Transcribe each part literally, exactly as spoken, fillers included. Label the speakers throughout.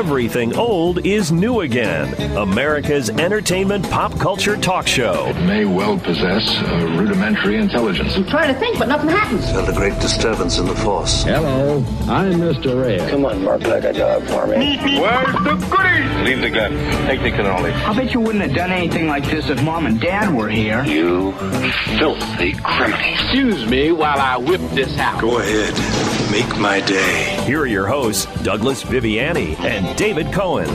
Speaker 1: Everything old is new again. America's entertainment pop culture talk show.
Speaker 2: It may well possess a rudimentary intelligence.
Speaker 3: I'm trying to think, but nothing happens.
Speaker 4: Felt a great disturbance in the force.
Speaker 5: Hello, I'm Mister Red.
Speaker 4: Come on, Mark, like a job for me.
Speaker 2: Where's the goodies? Leave the gun. Take the cannoli.
Speaker 6: I bet you wouldn't have done anything like this if Mom and Dad were here.
Speaker 4: You filthy criminal.
Speaker 5: Excuse me while I whip this out.
Speaker 7: Go ahead. Make my day.
Speaker 1: Here are your hosts, Douglas Viviani and David Cohen.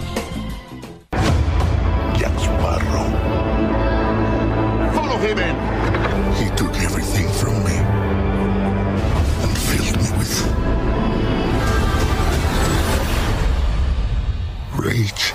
Speaker 8: Jack Sparrow.
Speaker 2: Follow him in.
Speaker 8: He took everything from me and filled me with rage.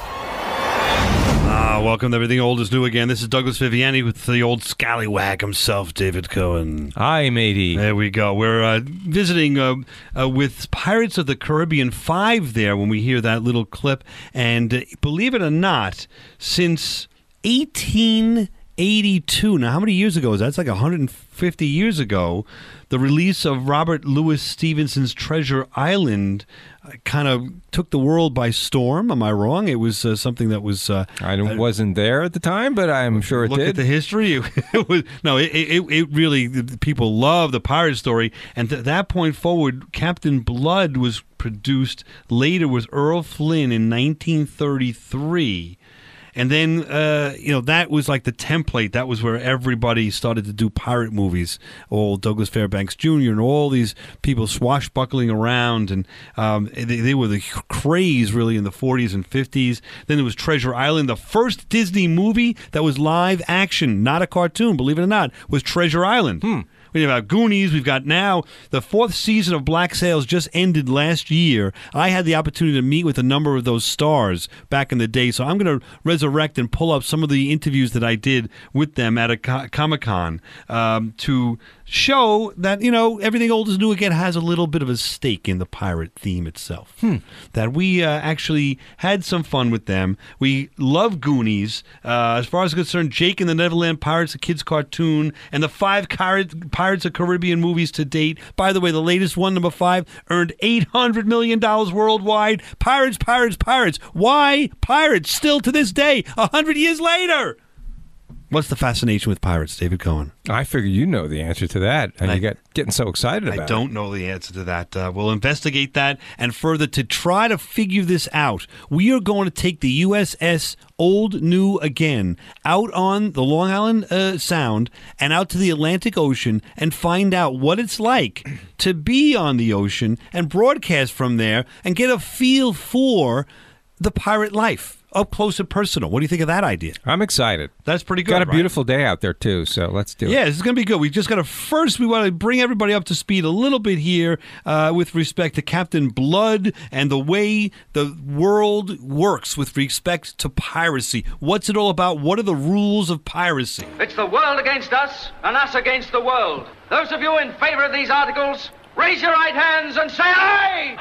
Speaker 9: Ah, welcome to Everything Old is New Again. This is Douglas Viviani with the old scallywag himself, David Cohen.
Speaker 10: Hi, matey.
Speaker 9: There we go. We're uh, visiting uh, uh, with Pirates of the Caribbean five there when we hear that little clip. And uh, believe it or not, since eighteen eighty-two, now how many years ago is that? It's like one hundred fifty years ago, the release of Robert Louis Stevenson's Treasure Island uh, kind of took the world by storm. Am I wrong? It was uh, something that was... Uh,
Speaker 10: I wasn't there at the time, but I'm sure it
Speaker 9: look
Speaker 10: did.
Speaker 9: Look at the history. It was, no, it, it, it really... People love the pirate story. And at that point forward, Captain Blood was produced. Later was Errol Flynn in nineteen thirty-three. And then, uh, you know, that was like the template. That was where everybody started to do pirate movies. All Douglas Fairbanks Junior and all these people swashbuckling around. And um, they, they were the craze, really, in the forties and fifties. Then there was Treasure Island. The first Disney movie that was live action, not a cartoon, believe it or not, was Treasure Island.
Speaker 10: Hmm.
Speaker 9: We have Goonies. We've got now the fourth season of Black Sails just ended last year. I had the opportunity to meet with a number of those stars back in the day, so I'm going to resurrect and pull up some of the interviews that I did with them at a co- Comic-Con um, to show that, you know, Everything Old is New Again has a little bit of a stake in the pirate theme itself.
Speaker 10: Hmm.
Speaker 9: That we uh, actually had some fun with them. We love Goonies. Uh, as far as I'm concerned, Jake and the Neverland Pirates, a kid's cartoon, and the five pirate, Pirates of Caribbean movies to date. By the way, the latest one, number five, earned eight hundred million dollars worldwide. Pirates, pirates, pirates. Why pirates still to this day, one hundred years later? What's the fascination with pirates, David Cohen?
Speaker 10: I figure you know the answer to that, and
Speaker 9: I,
Speaker 10: you got getting so excited about it.
Speaker 9: I don't know the answer to that. Uh, we'll investigate that, and further, to try to figure this out, we are going to take the U S S Old New Again out on the Long Island uh, Sound and out to the Atlantic Ocean and find out what it's like to be on the ocean and broadcast from there and get a feel for the pirate life. Up close and personal. What do you think of that idea?
Speaker 10: I'm excited.
Speaker 9: That's pretty good.
Speaker 10: Got a
Speaker 9: right?
Speaker 10: beautiful day out there, too, so let's do it.
Speaker 9: Yeah, this is going to be good. We just got to first, we want to bring everybody up to speed a little bit here uh, with respect to Captain Blood and the way the world works with respect to piracy. What's it all about? What are the rules of piracy?
Speaker 11: It's the world against us and us against the world. Those of you in favor of these articles, raise your right hands and say aye!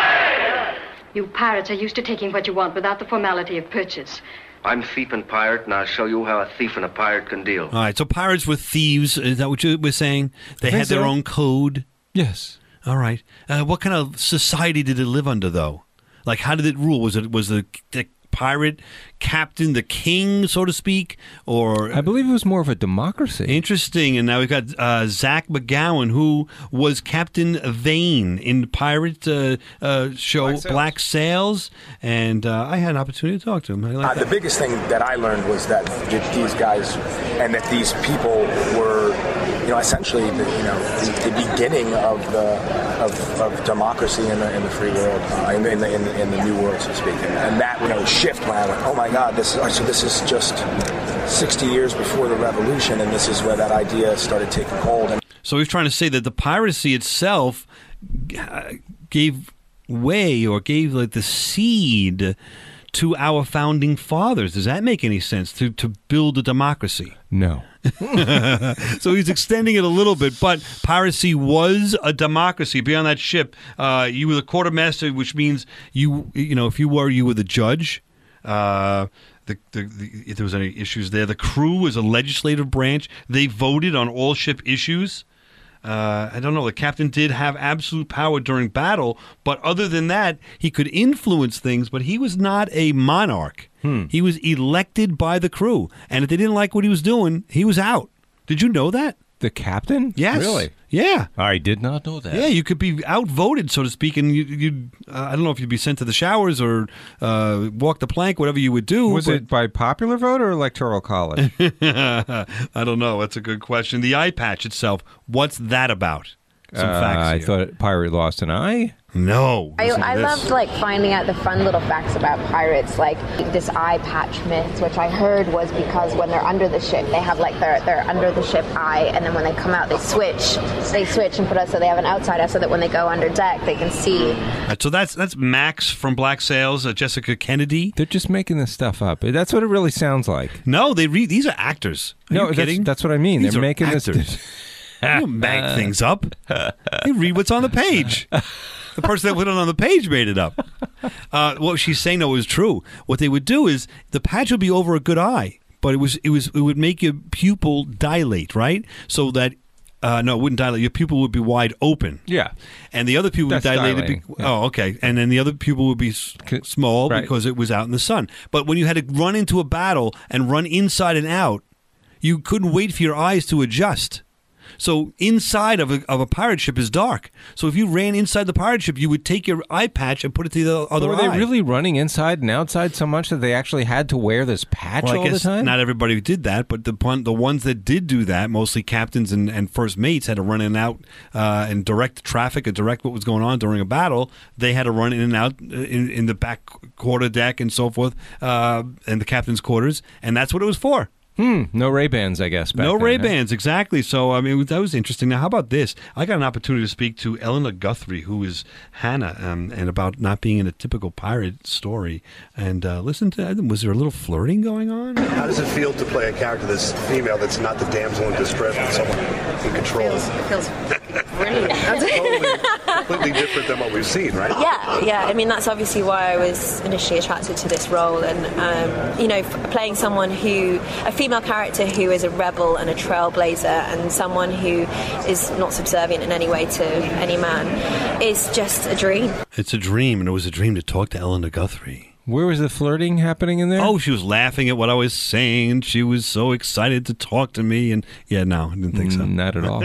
Speaker 11: Aye!
Speaker 12: You pirates are used to taking what you want without the formality of purchase.
Speaker 4: I'm thief and pirate, and I'll show you how a thief and a pirate can deal.
Speaker 9: All right, so pirates were thieves. Is that what you were saying? They had their
Speaker 10: so.
Speaker 9: own code?
Speaker 10: Yes.
Speaker 9: All right. Uh, what kind of society did it live under, though? Like, how did it rule? Was it was the, the pirate captain the king, so to speak? Or
Speaker 10: I believe it was more of a democracy.
Speaker 9: Interesting. And now we've got uh, Zach McGowan, who was Captain Vane in the pirate uh, uh, show Black Sails. Black Sails. And uh, I had an opportunity to talk to him. I like
Speaker 13: uh, the biggest thing that I learned was that these guys and that these people were, you know, essentially the, you know, the, the beginning of the of, of democracy in the in the free world, uh, in, the, in, the, in the in the new world, so to speak. And, and that, you know, shift when I went, oh my God, this is so this is just sixty years before the revolution, and this is where that idea started taking hold. And
Speaker 9: so he's trying to say that the piracy itself gave way or gave like the seed to our founding fathers. Does that make any sense, to to build a democracy?
Speaker 10: No.
Speaker 9: So he's extending it a little bit, but piracy was a democracy. Be on that ship, uh, you were the quartermaster, which means you, you know, if you were, you were the judge. Uh, the, the, the, if there was any issues there, the crew was a legislative branch. They voted on all ship issues. Uh, I don't know. The captain did have absolute power during battle, but other than that, he could influence things, but he was not a monarch.
Speaker 10: Hmm.
Speaker 9: He was elected by the crew, and if they didn't like what he was doing, he was out. Did you know that?
Speaker 10: The captain?
Speaker 9: Yes.
Speaker 10: Really?
Speaker 9: Yeah.
Speaker 10: I did not know that.
Speaker 9: Yeah, you could be outvoted, so to speak, and you, you'd, uh, I don't know if you'd be sent to the showers or uh, walk the plank, whatever you would do.
Speaker 10: Was
Speaker 9: but...
Speaker 10: it by popular vote or electoral college?
Speaker 9: I don't know. That's a good question. The eye patch itself, what's that about? Some
Speaker 10: uh,
Speaker 9: facts
Speaker 10: I
Speaker 9: here.
Speaker 10: thought pirate lost an eye.
Speaker 9: No.
Speaker 3: I,
Speaker 9: Listen to
Speaker 3: I
Speaker 9: this.
Speaker 3: loved like finding out the fun little facts about pirates, like this eye patch myth, which I heard was because when they're under the ship, they have like their their under the ship eye, and then when they come out, they switch, they switch and put us so they have an outside eye, so that when they go under deck, they can see.
Speaker 9: Right, so that's that's Max from Black Sails, uh, Jessica Kennedy.
Speaker 10: They're just making this stuff up. That's what it really sounds like.
Speaker 9: No, they re- these are actors. Are
Speaker 10: no,
Speaker 9: you
Speaker 10: that's,
Speaker 9: kidding?
Speaker 10: that's what I mean.
Speaker 9: These
Speaker 10: They're
Speaker 9: are
Speaker 10: making
Speaker 9: actors.
Speaker 10: this.
Speaker 9: You don't make things up. You read what's on the page. The person that put it on the page made it up. Uh, what she's saying, though, is true. What they would do is the patch would be over a good eye, but it was it was it would make your pupil dilate, right? So that uh, no, it wouldn't dilate. Your pupil would be wide open.
Speaker 10: Yeah,
Speaker 9: and the other pupil would
Speaker 10: That's
Speaker 9: dilate.
Speaker 10: dilating.
Speaker 9: Be-
Speaker 10: Yeah.
Speaker 9: Oh, okay. And then the other pupil would be s- small
Speaker 10: Right.
Speaker 9: because it was out in the sun. But when you had to run into a battle and run inside and out, you couldn't wait for your eyes to adjust. So inside of a, of a pirate ship is dark. So if you ran inside the pirate ship, you would take your eye patch and put it to the other
Speaker 10: Were
Speaker 9: eye.
Speaker 10: they really running inside and outside so much that they actually had to wear this patch
Speaker 9: Well, I
Speaker 10: all the
Speaker 9: guess
Speaker 10: time?
Speaker 9: not everybody did that, but the pun- the ones that did do that, mostly captains and, and first mates, had to run in and out uh, and direct traffic and direct what was going on during a battle. They had to run in and out in, in the back quarter deck and so forth, uh, and the captain's quarters, and that's what it was for.
Speaker 10: Hmm. No Ray-Bans, I guess. Back
Speaker 9: No
Speaker 10: then,
Speaker 9: Ray-Bans, exactly. So, I mean, that was interesting. Now, how about this? I got an opportunity to speak to Eleanor Guthrie, who is Hannah, um, and about not being in a typical pirate story. And uh, listen to, was there a little flirting going on?
Speaker 14: How does it feel to play a character that's female, that's not the damsel in distress, but someone in control?
Speaker 15: It feels brilliant.
Speaker 14: totally, completely different than what we've seen, right?
Speaker 15: Yeah, yeah. I mean, that's obviously why I was initially attracted to this role. And, um, you know, f- playing someone who, a female character who is a rebel and a trailblazer and someone who is not subservient in any way to any man is just a dream.
Speaker 9: It's a dream, and it was a dream to talk to Eleanor Guthrie.
Speaker 10: Where was the flirting happening in there?
Speaker 9: Oh, she was laughing at what I was saying, and she was so excited to talk to me. And yeah, no, I didn't think so.
Speaker 10: Not at all.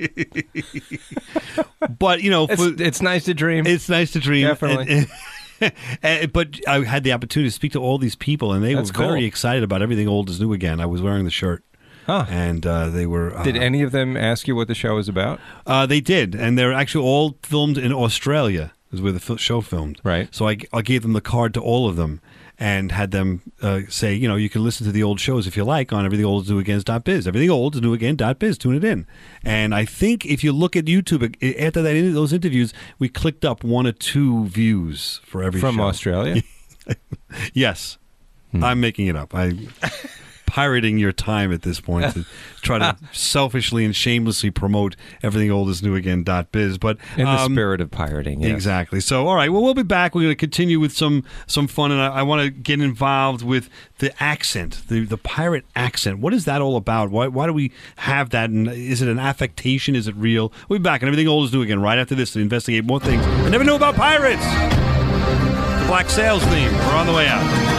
Speaker 9: But, you know,
Speaker 10: it's,
Speaker 9: for,
Speaker 10: it's nice to dream.
Speaker 9: It's nice to dream.
Speaker 10: Definitely.
Speaker 9: And, and, and, but I had the opportunity to speak to all these people, and they
Speaker 10: That's
Speaker 9: were very
Speaker 10: cool.
Speaker 9: excited about everything old is new again. I was wearing the shirt.
Speaker 10: Huh.
Speaker 9: And uh, they were. Uh,
Speaker 10: Did any of them ask you what the show is about?
Speaker 9: Uh, they did, and they're actually all filmed in Australia. Is where the fil- show filmed.
Speaker 10: Right.
Speaker 9: So I, I gave them the card to all of them and had them uh, say, you know, you can listen to the old shows if you like on everything old is new again dot biz. Everything old is new again dot biz. Tune it in. And I think if you look at YouTube after that those interviews, we clicked up one or two views for every
Speaker 10: From
Speaker 9: show.
Speaker 10: Australia?
Speaker 9: Yes.
Speaker 10: Hmm.
Speaker 9: I'm making it up. I pirating your time at this point to try to selfishly and shamelessly promote everything old is new again dot biz. But
Speaker 10: In the
Speaker 9: um,
Speaker 10: spirit of pirating, yes.
Speaker 9: Exactly. So, all right. Well, we'll be back. We're going to continue with some some fun, and I, I want to get involved with the accent, the the pirate accent. What is that all about? Why why do we have that? And is it an affectation? Is it real? We'll be back, and everything old is new again right after this to investigate more things I never knew about pirates. The Black Sails theme. We're on the way out.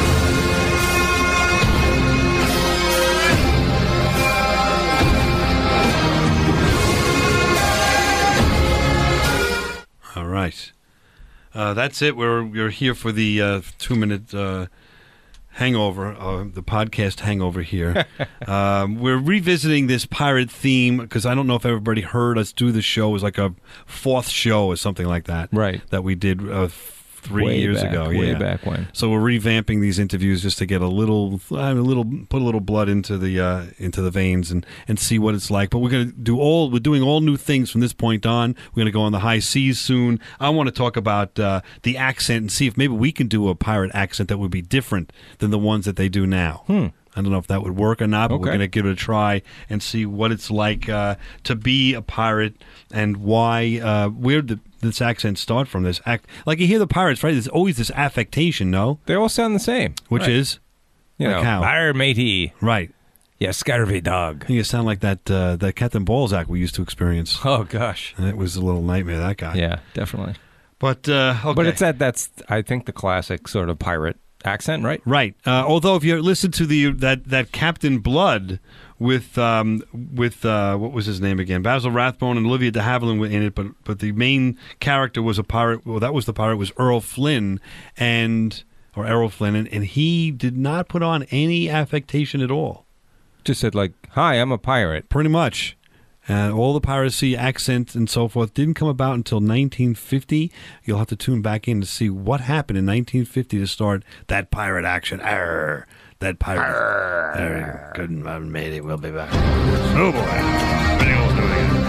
Speaker 9: All right. Uh, that's it. We're we're here for the uh, two-minute uh, hangover, uh, the podcast hangover here. um, we're revisiting this pirate theme because I don't know if everybody heard us do the show. It was like a fourth show or something like that.
Speaker 10: Right.
Speaker 9: That we did uh, three
Speaker 10: Way
Speaker 9: years
Speaker 10: back,
Speaker 9: ago.
Speaker 10: way
Speaker 9: yeah.
Speaker 10: back when.
Speaker 9: So we're revamping these interviews just to get a little, a little, put a little blood into the uh, into the veins and, and see what it's like. But we're going to do all, we're doing all new things from this point on. We're going to go on the high seas soon. I want to talk about uh, the accent and see if maybe we can do a pirate accent that would be different than the ones that they do now.
Speaker 10: Hmm.
Speaker 9: I don't know if that would work or not, but
Speaker 10: Okay.
Speaker 9: we're going to give it a try and see what it's like uh, to be a pirate and why, uh, where did this accent start from. This act, like you hear the pirates, right? There's always this affectation, no?
Speaker 10: They all sound the same.
Speaker 9: Which
Speaker 10: Right.
Speaker 9: is?
Speaker 10: You
Speaker 9: Like
Speaker 10: know,
Speaker 9: how?
Speaker 10: fire matey.
Speaker 9: Right.
Speaker 10: Yeah, scurvy dog.
Speaker 9: You sound like that uh, that Captain Balzac we used to experience.
Speaker 10: Oh gosh,
Speaker 9: and it was a little nightmare, that guy.
Speaker 10: Yeah, definitely.
Speaker 9: But uh, okay.
Speaker 10: But it's that that's I think the classic sort of pirate accent, right?
Speaker 9: Right. Uh, although if you listen to the that that Captain Blood with um, with uh, what was his name again? Basil Rathbone and Olivia de Havilland were in it, but but the main character was a pirate. Well, that was the pirate was Errol Flynn and or Errol Flynn, and, and he did not put on any affectation at all.
Speaker 10: Just said like, "Hi, I'm a pirate."
Speaker 9: Pretty much. And all the piracy accent and so forth didn't come about until nineteen fifty. You'll have to tune back in to see what happened in nineteen fifty to start that pirate action. Arr, that pirate. Arr, good and made it. We'll be back. Oh boy. Ready, we'll do it again.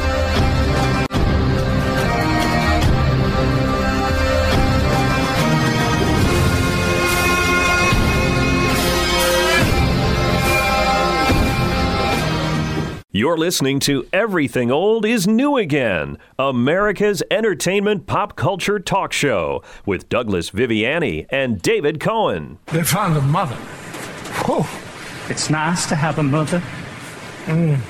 Speaker 1: You're listening to Everything Old is New Again, America's entertainment pop culture talk show with Douglas Viviani and David Cohen.
Speaker 16: They found a mother. Oh,
Speaker 6: it's nice to have a mother.
Speaker 16: Mm.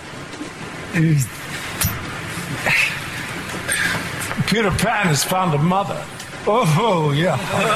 Speaker 16: Peter Pan has found a mother. Oh, yeah.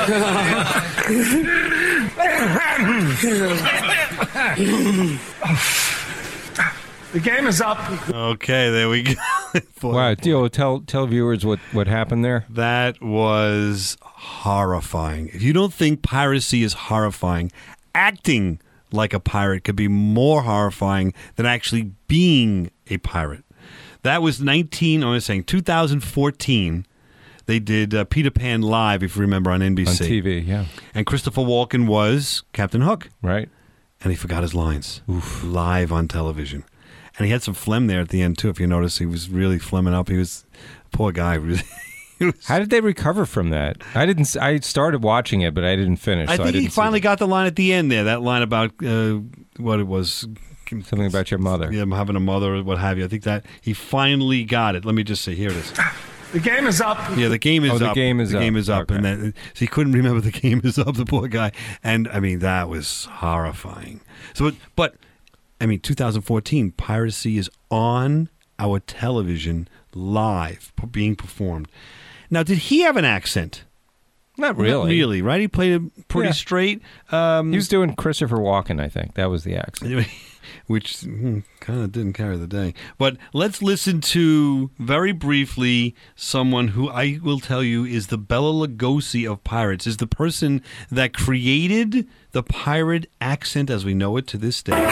Speaker 16: The game is up.
Speaker 9: Okay, there we go.
Speaker 10: Wow, Dio, tell tell viewers what, what happened there.
Speaker 9: That was horrifying. If you don't think piracy is horrifying, acting like a pirate could be more horrifying than actually being a pirate. That was nineteen. I was saying two thousand fourteen. They did uh, Peter Pan Live, if you remember, on N B C.
Speaker 10: On T V, yeah.
Speaker 9: And Christopher Walken was Captain Hook.
Speaker 10: Right.
Speaker 9: And he forgot his lines. Oof. Live on television. And he had some phlegm there at the end, too. If you notice, he was really phlegming up. He was, poor guy. Really, was,
Speaker 10: How did they recover from that? I didn't. I started watching it, but I didn't finish.
Speaker 9: I
Speaker 10: so
Speaker 9: think
Speaker 10: I
Speaker 9: he
Speaker 10: didn't
Speaker 9: finally got the line at the end there. That line about uh, what it was.
Speaker 10: Something about your mother.
Speaker 9: Yeah, having a mother or what have you. I think that he finally got it. Let me just say, here it is.
Speaker 16: The game is up.
Speaker 9: Yeah, the game is
Speaker 10: oh,
Speaker 9: up.
Speaker 10: The game is
Speaker 9: the
Speaker 10: up.
Speaker 9: game is up.
Speaker 10: Okay.
Speaker 9: And that, so he couldn't remember the game is up, the poor guy. And, I mean, that was horrifying. So, but, but I mean, two thousand fourteen, piracy is on our television live, being performed. Now, did he have an accent?
Speaker 10: Not really.
Speaker 9: Not really, right? He played it pretty
Speaker 10: yeah.
Speaker 9: straight. Um,
Speaker 10: he was doing Christopher Walken, I think. That was the accent.
Speaker 9: Which hmm, kind of didn't carry the day. But let's listen to, very briefly, someone who I will tell you is the Bela Lugosi of pirates, is the person that created the pirate accent as we know it to this day.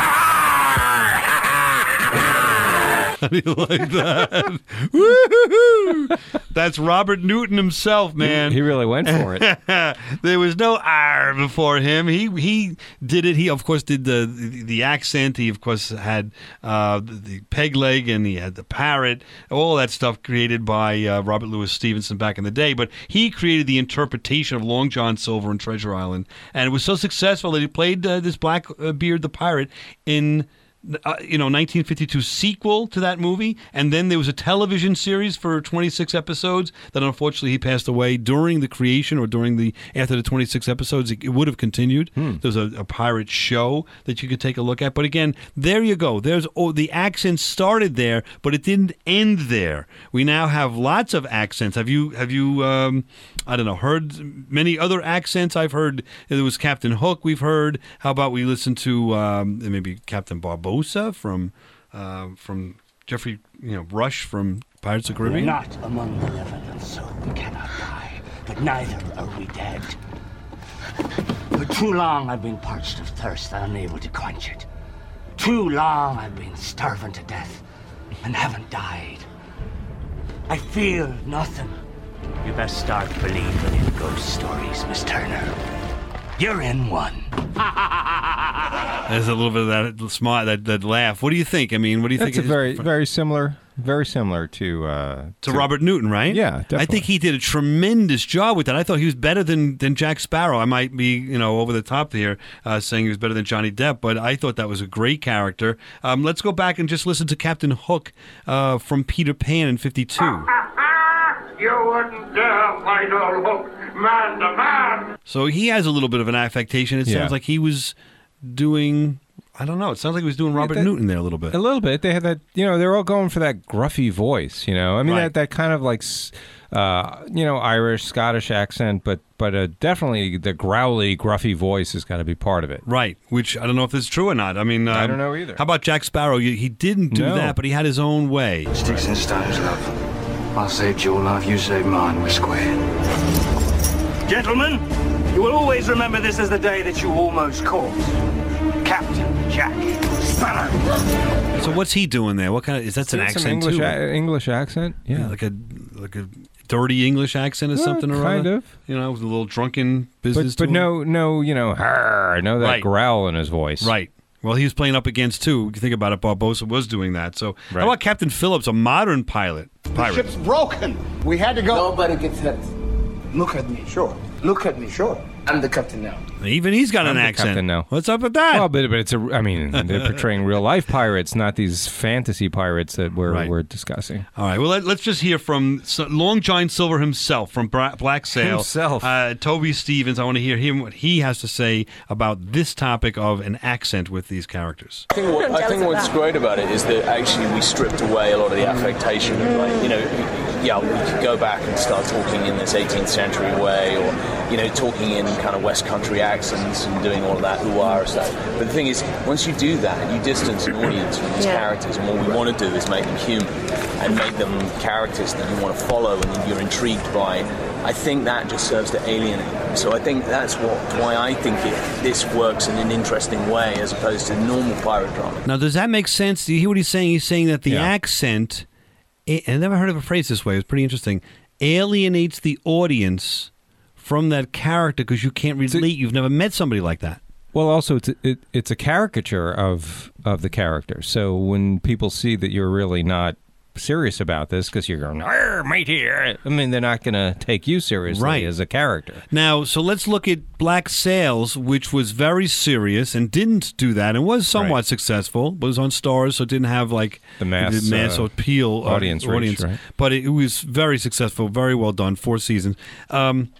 Speaker 9: How do you like that? Woo-hoo-hoo! That's Robert Newton himself, man.
Speaker 10: He, he really went for it.
Speaker 9: There was no R before him. He he did it. He, of course, did the the, the accent. He, of course, had uh, the, the peg leg, and he had the parrot. All that stuff created by uh, Robert Louis Stevenson back in the day. But he created the interpretation of Long John Silver in Treasure Island. And it was so successful that he played uh, this Blackbeard the pirate in... Uh, you know, nineteen fifty-two sequel to that movie, and then there was a television series for twenty-six episodes that unfortunately he passed away during the creation or during the after the twenty-six episodes. It, it would have continued. Hmm. There's a, a pirate show that you could take a look at. But again, there you go. There's oh, the accent started there, but it didn't end there. We now have lots of accents. Have you have you um, I don't know heard many other accents? I've heard there was Captain Hook. We've heard. How about we listen to um, maybe Captain Barbossa from uh, from Jeffrey, you know, Rush from Pirates of the Caribbean.
Speaker 6: We're not among the living, and so we cannot die, but neither are we dead. For too long I've been parched of thirst and unable to quench it. Too long I've been starving to death and haven't died. I feel nothing. You best start believing in ghost stories, Miss Turner. You're in one.
Speaker 9: There's a little bit of that smile, that, that laugh. What do you think? I mean, what do you
Speaker 10: That's
Speaker 9: think?
Speaker 10: It's very, very similar, very similar to, uh,
Speaker 9: to to Robert Newton, right?
Speaker 10: Yeah, definitely.
Speaker 9: I think he did a tremendous job with that. I thought he was better than, than Jack Sparrow. I might be, you know, over the top here, uh, saying he was better than Johnny Depp, but I thought that was a great character. Um, let's go back and just listen to Captain Hook uh, from Peter Pan in fifty-two.
Speaker 2: You wouldn't dare fight old Hook, man to man.
Speaker 9: So he has a little bit of an affectation. It sounds
Speaker 10: Yeah.
Speaker 9: like he was doing, I don't know. It sounds like he was doing Robert
Speaker 10: that-
Speaker 9: Newton there a little bit.
Speaker 10: A little bit. They had that, you know, they're all going for that gruffy voice, you know. I mean,
Speaker 9: Right.
Speaker 10: that, that kind of like, s- uh, you know, Irish, Scottish accent, but but uh, definitely the growly, gruffy voice has got to be part of it.
Speaker 9: Right, which I don't know if it's true or not. I mean, um,
Speaker 10: I don't know either.
Speaker 9: How about Jack Sparrow? You- He didn't do
Speaker 10: No.
Speaker 9: that, but he had his own way.
Speaker 17: Sticks and stones, love. I saved your life, you saved mine. We're square. Gentlemen, you will always remember this as the day that you almost caught Captain Jack Sparrow.
Speaker 9: So what's he doing there? What kind of is that an
Speaker 10: Some
Speaker 9: accent
Speaker 10: English
Speaker 9: too?
Speaker 10: a- English accent, yeah.
Speaker 9: like a like a dirty English accent or
Speaker 10: Yeah,
Speaker 9: something or
Speaker 10: kind
Speaker 9: other?
Speaker 10: of.
Speaker 9: You know, with a little drunken
Speaker 10: But,
Speaker 9: business.
Speaker 10: but
Speaker 9: to him?
Speaker 10: no, no, you know, "Arr," no that
Speaker 9: Right.
Speaker 10: growl in his voice.
Speaker 9: Right. Well, he was playing up against too. If you think about it, Barbosa was doing that. So
Speaker 10: Right.
Speaker 9: how about Captain Phillips, a modern pilot? Pirate.
Speaker 18: Ship's broken. We had to go.
Speaker 11: Nobody gets hurt. Look at me.
Speaker 18: Sure.
Speaker 11: Look at me. Sure. I'm the captain now.
Speaker 9: Even he's got
Speaker 10: I'm
Speaker 9: an
Speaker 10: the
Speaker 9: accent.
Speaker 10: captain now.
Speaker 9: What's up with that?
Speaker 10: Well, but, but it's a. I mean, they're portraying real life pirates, not these fantasy pirates that we're
Speaker 9: Right.
Speaker 10: we're discussing.
Speaker 9: All right. Well, let, let's just hear from S- Long John Silver himself from Bra- Black Sail.
Speaker 10: Himself.
Speaker 9: Uh, Toby Stevens. I want to hear him what he has to say about this topic of an accent with these characters.
Speaker 19: I think, what, I think what's great about it is that actually we stripped away a lot of the affectation. Like, you know, yeah, we could go back and start talking in this eighteenth century way, or you know, talking in kind of West Country accents and doing all of that ooh-ah stuff. But the thing is, once you do that, you distance an audience from these
Speaker 15: Yeah.
Speaker 19: characters, and what we want to do is make them human and make them characters that you want to follow and that you're intrigued by. I think that just serves to alienate them. So I think that's what why I think it, this works in an interesting way as opposed to normal pirate drama.
Speaker 9: Now, does that make sense? Do you hear what he's saying? He's saying that the
Speaker 19: Yeah.
Speaker 9: accent, I I never heard of a phrase this way. It was pretty interesting. Alienates the audience from that character because you can't relate. You've never met somebody like that.
Speaker 10: Well, also it's a, it, it's a caricature of of the character. So when people see that you're really not serious about this because you're going, "Arr, matey," I mean, they're not going to take you seriously
Speaker 9: Right.
Speaker 10: as a character.
Speaker 9: Now, so let's look at Black Sails, which was very serious and didn't do that and was somewhat
Speaker 10: Right.
Speaker 9: successful. But it was on Stars, so it didn't have like
Speaker 10: The mass,
Speaker 9: mass
Speaker 10: uh,
Speaker 9: appeal uh,
Speaker 10: audience reach, right?
Speaker 9: But it, it was very successful, very well done, four seasons. Um,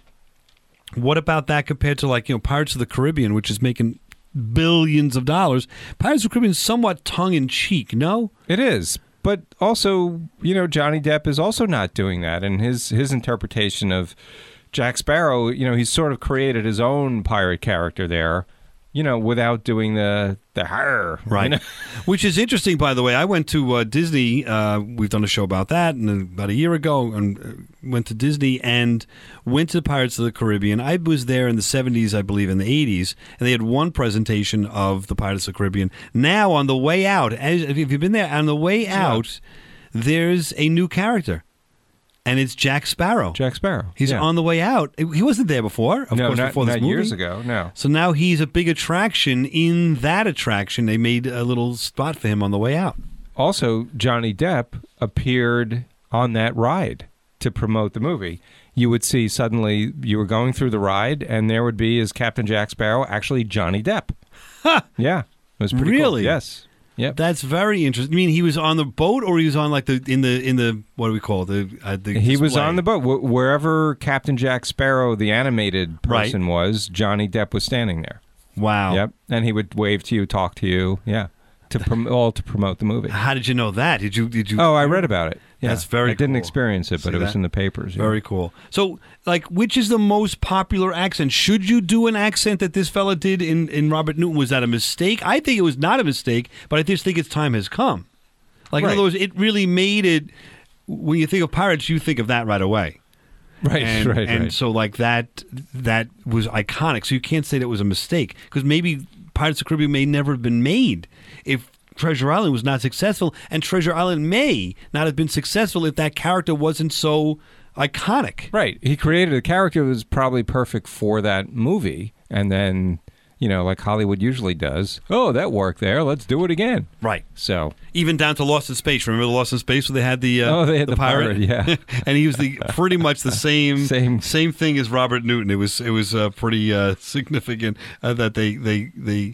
Speaker 9: what about that compared to like you know Pirates of the Caribbean, which is making billions of dollars? Pirates of the Caribbean is somewhat tongue in cheek, no?
Speaker 10: It is. But also, you know, Johnny Depp is also not doing that. And his, his interpretation of Jack Sparrow, you know, he's sort of created his own pirate character there, you know, without doing the, the "Arr,"
Speaker 9: Right.
Speaker 10: you know?
Speaker 9: Which is interesting, by the way. I went to uh, Disney. Uh, we've done a show about that and about a year ago, and uh, went to Disney and went to Pirates of the Caribbean. I was there in the seventies, I believe, in the eighties, and they had one presentation of the Pirates of the Caribbean. Now, on the way out, as, if you've been there, on the way out, there's a new character. And it's Jack Sparrow.
Speaker 10: Jack Sparrow.
Speaker 9: He's
Speaker 10: yeah.
Speaker 9: on the way out. He wasn't there before, of
Speaker 10: no,
Speaker 9: course,
Speaker 10: not,
Speaker 9: before this
Speaker 10: not
Speaker 9: movie.
Speaker 10: years ago, no.
Speaker 9: So now he's a big attraction. In that attraction, they made a little spot for him on the way out.
Speaker 10: Also, Johnny Depp appeared on that ride to promote the movie. You would see suddenly you were going through the ride, and there would be as Captain Jack Sparrow, actually Johnny Depp. Yeah, it was pretty
Speaker 9: Really?
Speaker 10: cool. Yes. Yep.
Speaker 9: That's very interesting. I mean, he was on the boat, or he was on like the in the in the what do we call it? The, uh, the
Speaker 10: He was
Speaker 9: display?
Speaker 10: on the boat. Wh- Wherever Captain Jack Sparrow, the animated person, was, Johnny Depp was standing there.
Speaker 9: Wow.
Speaker 10: Yep. And he would wave to you, talk to you. Yeah. To prom- all to promote the movie.
Speaker 9: How did you know that? Did you did you?
Speaker 10: Oh, I read about it. Yeah.
Speaker 9: That's very
Speaker 10: I didn't
Speaker 9: cool.
Speaker 10: experience it, but
Speaker 9: See
Speaker 10: it was
Speaker 9: that?
Speaker 10: in the papers. yeah.
Speaker 9: Very cool. So, like, which is the most popular accent? Should you do an accent that this fella did in, in Robert Newton? Was that a mistake? I think it was not a mistake, but I just think its time has come. Like,
Speaker 10: Right.
Speaker 9: in other words, it really made it. When you think of pirates, you think of that right away.
Speaker 10: Right,
Speaker 9: and,
Speaker 10: right,
Speaker 9: and
Speaker 10: right.
Speaker 9: so like that that was iconic. So you can't say that was a mistake because maybe Pirates of the Caribbean may never have been made if Treasure Island was not successful, and Treasure Island may not have been successful if that character wasn't so iconic.
Speaker 10: Right. He created a character that was probably perfect for that movie, and then, you know, like Hollywood usually does, oh, that worked there, let's do it again.
Speaker 9: Right.
Speaker 10: So
Speaker 9: even down to Lost in Space. Remember the Lost in Space where they had the uh,
Speaker 10: Oh, they had the pirate, yeah.
Speaker 9: and he was the pretty much the same
Speaker 10: Same.
Speaker 9: same thing as Robert Newton. It was it was uh, pretty uh, significant uh, that they they they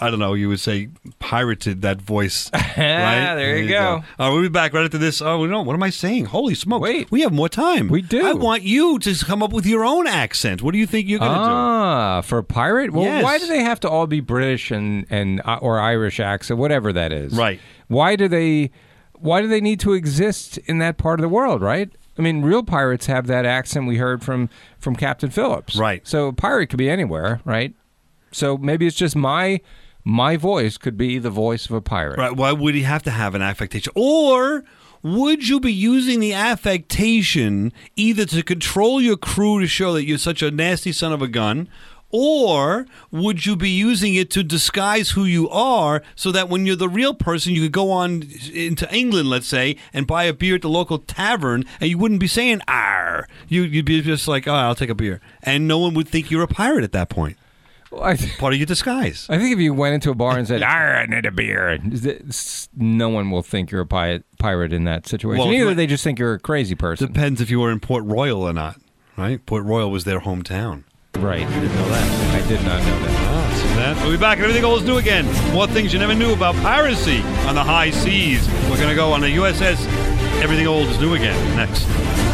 Speaker 9: I don't know, you would say pirated that voice. Right?
Speaker 10: There you go.
Speaker 9: go. Uh, we'll be back right after this. Oh, no, what am I saying? Holy smoke.
Speaker 10: Wait.
Speaker 9: We have more time.
Speaker 10: We do.
Speaker 9: I want you to come up with your own accent. What do you think you're going to
Speaker 10: Ah, for a pirate? Well,
Speaker 9: Yes.
Speaker 10: why do they have to all be British and, and uh, or Irish accent, whatever that is?
Speaker 9: Right.
Speaker 10: Why do they why do they need to exist in that part of the world, right? I mean, real pirates have that accent we heard from, from Captain Phillips.
Speaker 9: Right.
Speaker 10: So a pirate could be anywhere, right? So maybe it's just my my voice could be the voice of a pirate.
Speaker 9: do? Right. Why would he have to have an affectation? Or would you be using the affectation either to control your crew to show that you're such a nasty son of a gun, or would you be using it to disguise who you are so that when you're the real person, you could go on into England, let's say, and buy a beer at the local tavern, and you wouldn't be saying, "Arr." You, you'd be just like, "Oh, I'll take a beer." And no one would think you're a pirate at that point.
Speaker 10: Well, I th-
Speaker 9: Part of your disguise.
Speaker 10: I think if you went into a bar and said, "I need a beer," no one will think you're a pi- pirate in that situation.
Speaker 9: Well, if
Speaker 10: Either
Speaker 9: you-
Speaker 10: they just think you're a crazy person.
Speaker 9: Depends if you were in Port Royal or not, right? Port Royal was their hometown.
Speaker 10: Right.
Speaker 9: I didn't know that.
Speaker 10: I did not know that.
Speaker 9: Ah, see that? We'll be back and everything old is new again. More things you never knew about piracy on the high seas. We're going to go on the U S S. Everything old is new again. Next.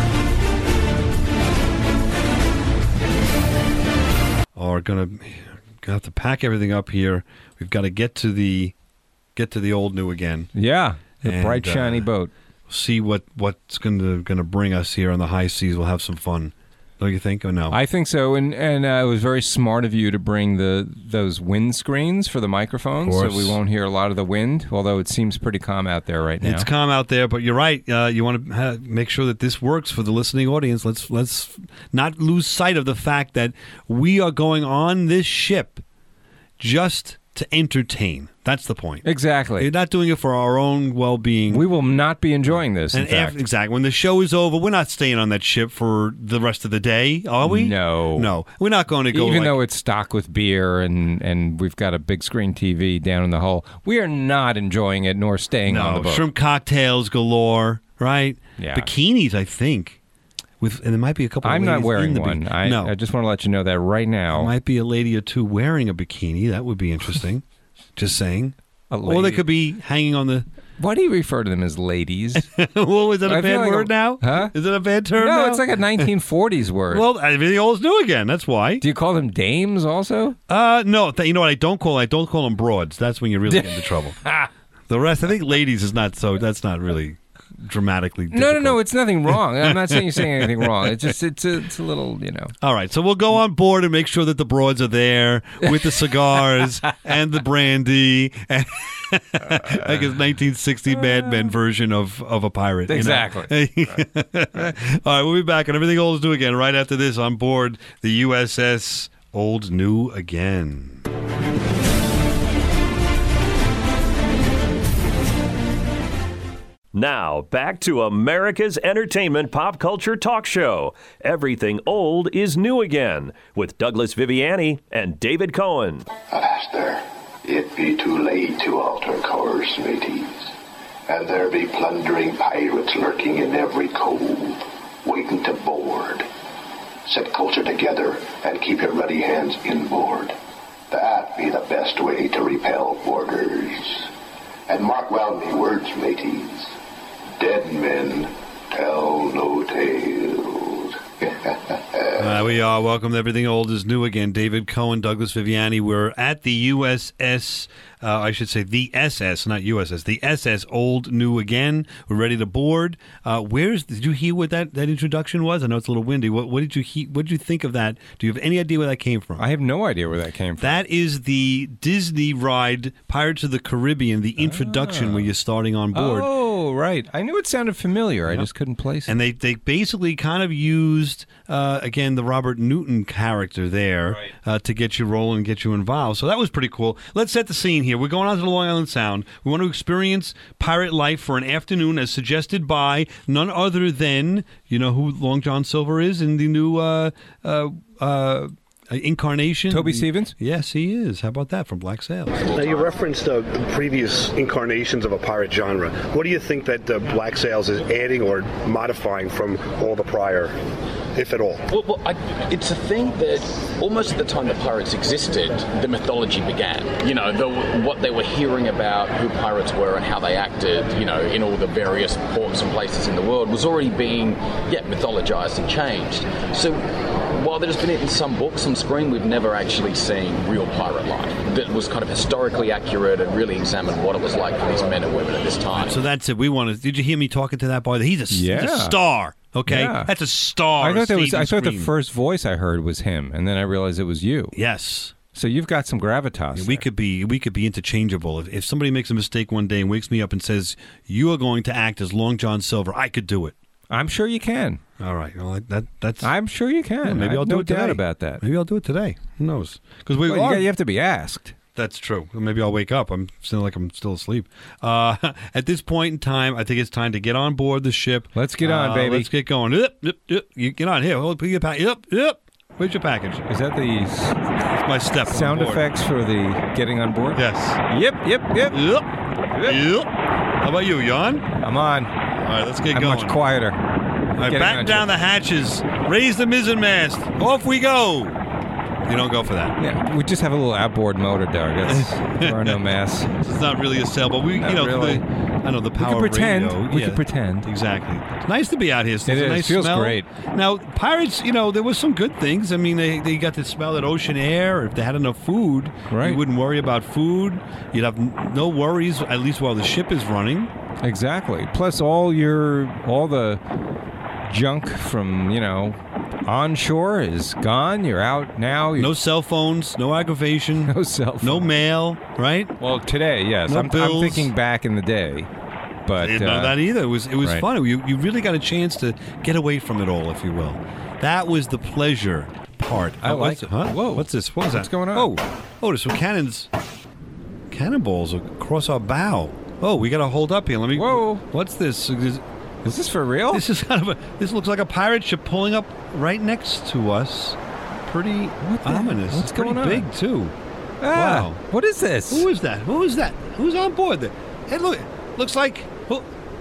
Speaker 9: Oh, we're going to have to pack everything up here. We've got to get to the get to the old new again.
Speaker 10: Yeah, the
Speaker 9: And,
Speaker 10: bright, shiny
Speaker 9: uh,
Speaker 10: boat.
Speaker 9: See what what's going to going to bring us here on the high seas. We'll have some fun. Don't you think, or no?
Speaker 10: I think so, and and uh, it was very smart of you to bring the those wind screens for the microphones, so
Speaker 9: course.
Speaker 10: we won't hear a lot of the wind. Although it seems pretty calm out there right now.
Speaker 9: It's calm out there, but you're right. Uh, you want to ha- make sure that this works for the listening audience. Let's let's not lose sight of the fact that we are going on this ship just to entertain. That's the point.
Speaker 10: Exactly.
Speaker 9: You're not doing it for our own well-being.
Speaker 10: We will not be enjoying this. In
Speaker 9: And
Speaker 10: fact.
Speaker 9: af- exactly. When the show is over, we're not staying on that ship for the rest of the day, are we?
Speaker 10: No.
Speaker 9: No. We're not going to go.
Speaker 10: Even
Speaker 9: like,
Speaker 10: though it's stocked with beer and, and we've got a big screen T V down in the hull, we are not enjoying it nor staying on the
Speaker 9: no
Speaker 10: boat.
Speaker 9: shrimp cocktails galore, right?
Speaker 10: Yeah.
Speaker 9: Bikinis, I think. With and there might be a couple.
Speaker 10: I'm
Speaker 9: of
Speaker 10: not
Speaker 9: ladies in
Speaker 10: wearing
Speaker 9: the bi-
Speaker 10: one. I,
Speaker 9: no,
Speaker 10: I just want to let you know that right now.
Speaker 9: there might be a lady or two wearing a bikini. That would be interesting. Just saying.
Speaker 10: A
Speaker 9: Or they
Speaker 10: lady.
Speaker 9: could be hanging on the.
Speaker 10: Why do you refer to them as ladies?
Speaker 9: Well, is that a
Speaker 10: I feel
Speaker 9: bad
Speaker 10: like
Speaker 9: word
Speaker 10: a-
Speaker 9: now?
Speaker 10: Huh?
Speaker 9: Is it a bad term?
Speaker 10: No,
Speaker 9: now?
Speaker 10: it's like a nineteen forties word.
Speaker 9: Well, everything old is new again. That's why.
Speaker 10: Do you call them dames also?
Speaker 9: Uh, no. Th- you know what? I don't call. I don't call them broads. That's when you really get into trouble. The rest, I think, ladies is not so. That's not really dramatically.
Speaker 10: No, no,
Speaker 9: difficult.
Speaker 10: no. It's nothing wrong. I'm not saying you're saying anything wrong. It's just it's a, it's a little, you know.
Speaker 9: All right, so we'll go on board and make sure that the broads are there with the cigars and the brandy, and like a nineteen sixty Mad Men version of, of a pirate. you know?
Speaker 10: Exactly.
Speaker 9: All right, we'll be back, and everything old is new again right after this on board the U S S Old New Again.
Speaker 1: Now, back to America's entertainment pop culture talk show. Everything old is new again with Douglas Viviani and David Cohen.
Speaker 20: Alas, there, it be too late to alter course, mateys. And there be plundering pirates lurking in every cove, waiting to board. Set culture together and keep your ruddy hands inboard. That be the best way to repel boarders. And mark well me words, mateys. Dead men tell no tales.
Speaker 9: Uh, we are. Welcome to Everything Old is New Again. David Cohen, Douglas Viviani. We're at the U S S, uh, I should say the S S, not U S S, the S S Old New Again. We're ready to board. Uh, where's, did you hear what that, that introduction was? I know it's a little windy. What, what did you he, what did you think of that? Do you have any idea where that came from?
Speaker 10: I have no idea where that came from.
Speaker 9: That is the Disney ride Pirates of the Caribbean, the introduction where you're starting on board.
Speaker 10: Oh, right. I knew it sounded familiar. I just couldn't place it.
Speaker 9: And they, they basically kind of used, uh, again, the Robert Newton character there
Speaker 10: Right.
Speaker 9: uh, to get you rolling and get you involved. So that was pretty cool. Let's set the scene here. We're going on to the Long Island Sound. We want to experience pirate life for an afternoon as suggested by none other than, you know who Long John Silver is in the new uh, uh, uh, uh, incarnation.
Speaker 10: Toby Stevens?
Speaker 9: Yes, he is. How about that from Black Sails?
Speaker 14: Now, you referenced uh, previous incarnations of a pirate genre. What do you think that uh, Black Sails is adding or modifying from all the prior, if at all?
Speaker 21: Well, well I, it's a thing that almost at the time the pirates existed, the mythology began. You know, the, what they were hearing about who pirates were and how they acted, you know, in all the various ports and places in the world was already being, yeah, mythologized and changed. So while there's been it in some books on screen, we've never actually seen real pirate life that was kind of historically accurate and really examined what it was like for these men and women at this time.
Speaker 9: So that's it. We want to. Did you hear me talking to that boy? He's a,
Speaker 10: Yeah.
Speaker 9: he's a star. Okay,
Speaker 10: Yeah.
Speaker 9: that's a star.
Speaker 10: I thought that was.
Speaker 9: stage
Speaker 10: I
Speaker 9: and
Speaker 10: thought the
Speaker 9: screen.
Speaker 10: first voice I heard was him, and then I realized it was you.
Speaker 9: Yes.
Speaker 10: So you've got some gravitas.
Speaker 9: We could be we could be interchangeable. If, if somebody makes a mistake one day and wakes me up and says you are going to act as Long John Silver, I could do it.
Speaker 10: I'm sure you can.
Speaker 9: All right. Well, that that's.
Speaker 10: I'm sure you can.
Speaker 9: Yeah, maybe
Speaker 10: I
Speaker 9: I'll
Speaker 10: have
Speaker 9: do
Speaker 10: no
Speaker 9: it today.
Speaker 10: doubt about that.
Speaker 9: Maybe I'll do it today. Who knows? Because we
Speaker 10: Well, you,
Speaker 9: are.
Speaker 10: got- you have to be asked.
Speaker 9: That's true. Maybe I'll wake up. I'm still like I'm still asleep. Uh, at this point in time, I think it's time to get on board the ship.
Speaker 10: Let's get on,
Speaker 9: Uh,
Speaker 10: baby.
Speaker 9: Let's get going. Yep, yep, yep. You get on here. Hold, put your pack. Yep, yep. Where's your package?
Speaker 10: Is that the
Speaker 9: It's my step.
Speaker 10: sound
Speaker 9: on board.
Speaker 10: effects for the getting on board?
Speaker 9: Yes.
Speaker 10: Yep, yep, yep.
Speaker 9: Yep. Yep. How about you, Jan?
Speaker 10: I'm on.
Speaker 9: All right, let's get
Speaker 10: I'm
Speaker 9: going.
Speaker 10: much quieter.
Speaker 9: All right,
Speaker 10: Getting
Speaker 9: batten
Speaker 10: on
Speaker 9: down
Speaker 10: ship.
Speaker 9: the hatches. Raise the mizzen mast. Off we go. You don't go for that.
Speaker 10: Yeah, we just have a little outboard motor, Doug. That's, there are no masts.
Speaker 9: It's not really a sailboat. We,
Speaker 10: Not
Speaker 9: you know,
Speaker 10: really.
Speaker 9: the, I know the
Speaker 10: We
Speaker 9: power
Speaker 10: could pretend.
Speaker 9: of radio.
Speaker 10: We
Speaker 9: Yeah,
Speaker 10: could pretend.
Speaker 9: Exactly. It's nice to be out here. It's
Speaker 10: It
Speaker 9: a
Speaker 10: is.
Speaker 9: nice
Speaker 10: Feels
Speaker 9: smell.
Speaker 10: great.
Speaker 9: Now, pirates, you know, there was some good things. I mean, they, they got to smell that ocean air. If they had enough food,
Speaker 10: Right.
Speaker 9: you wouldn't worry about food. You'd have n- no worries, at least while the ship is running.
Speaker 10: Exactly. Plus, all your all the junk from you know onshore is gone. You're out now. You're,
Speaker 9: No cell phones, no aggravation,
Speaker 10: no cell phone.
Speaker 9: no mail, right?
Speaker 10: Well, today, yes.
Speaker 9: No
Speaker 10: I'm, I'm
Speaker 9: bills.
Speaker 10: thinking back in the day, but
Speaker 9: I didn't know
Speaker 10: uh,
Speaker 9: that either. It was it was
Speaker 10: right.
Speaker 9: fun. You you really got a chance to get away from it all, if you will. That was the pleasure part.
Speaker 10: I
Speaker 9: Oh,
Speaker 10: like
Speaker 9: what's-
Speaker 10: it.
Speaker 9: Huh?
Speaker 10: Whoa.
Speaker 9: What's this? What was that?
Speaker 10: What's going on?
Speaker 9: Oh, oh, there's some cannons, cannonballs across our bow. Oh, we got to hold up here. Let me.
Speaker 10: Whoa.
Speaker 9: What's this? Is,
Speaker 10: Is this for real?
Speaker 9: this is kind of a. This looks like a pirate ship pulling up right next to us. Pretty
Speaker 10: the-
Speaker 9: ominous.
Speaker 10: what's
Speaker 9: It's pretty
Speaker 10: going on?
Speaker 9: big too.
Speaker 10: Ah,
Speaker 9: Wow.
Speaker 10: What is this?
Speaker 9: Who is that? Who is that? Who's on board there? Hey, look. Looks like. Who,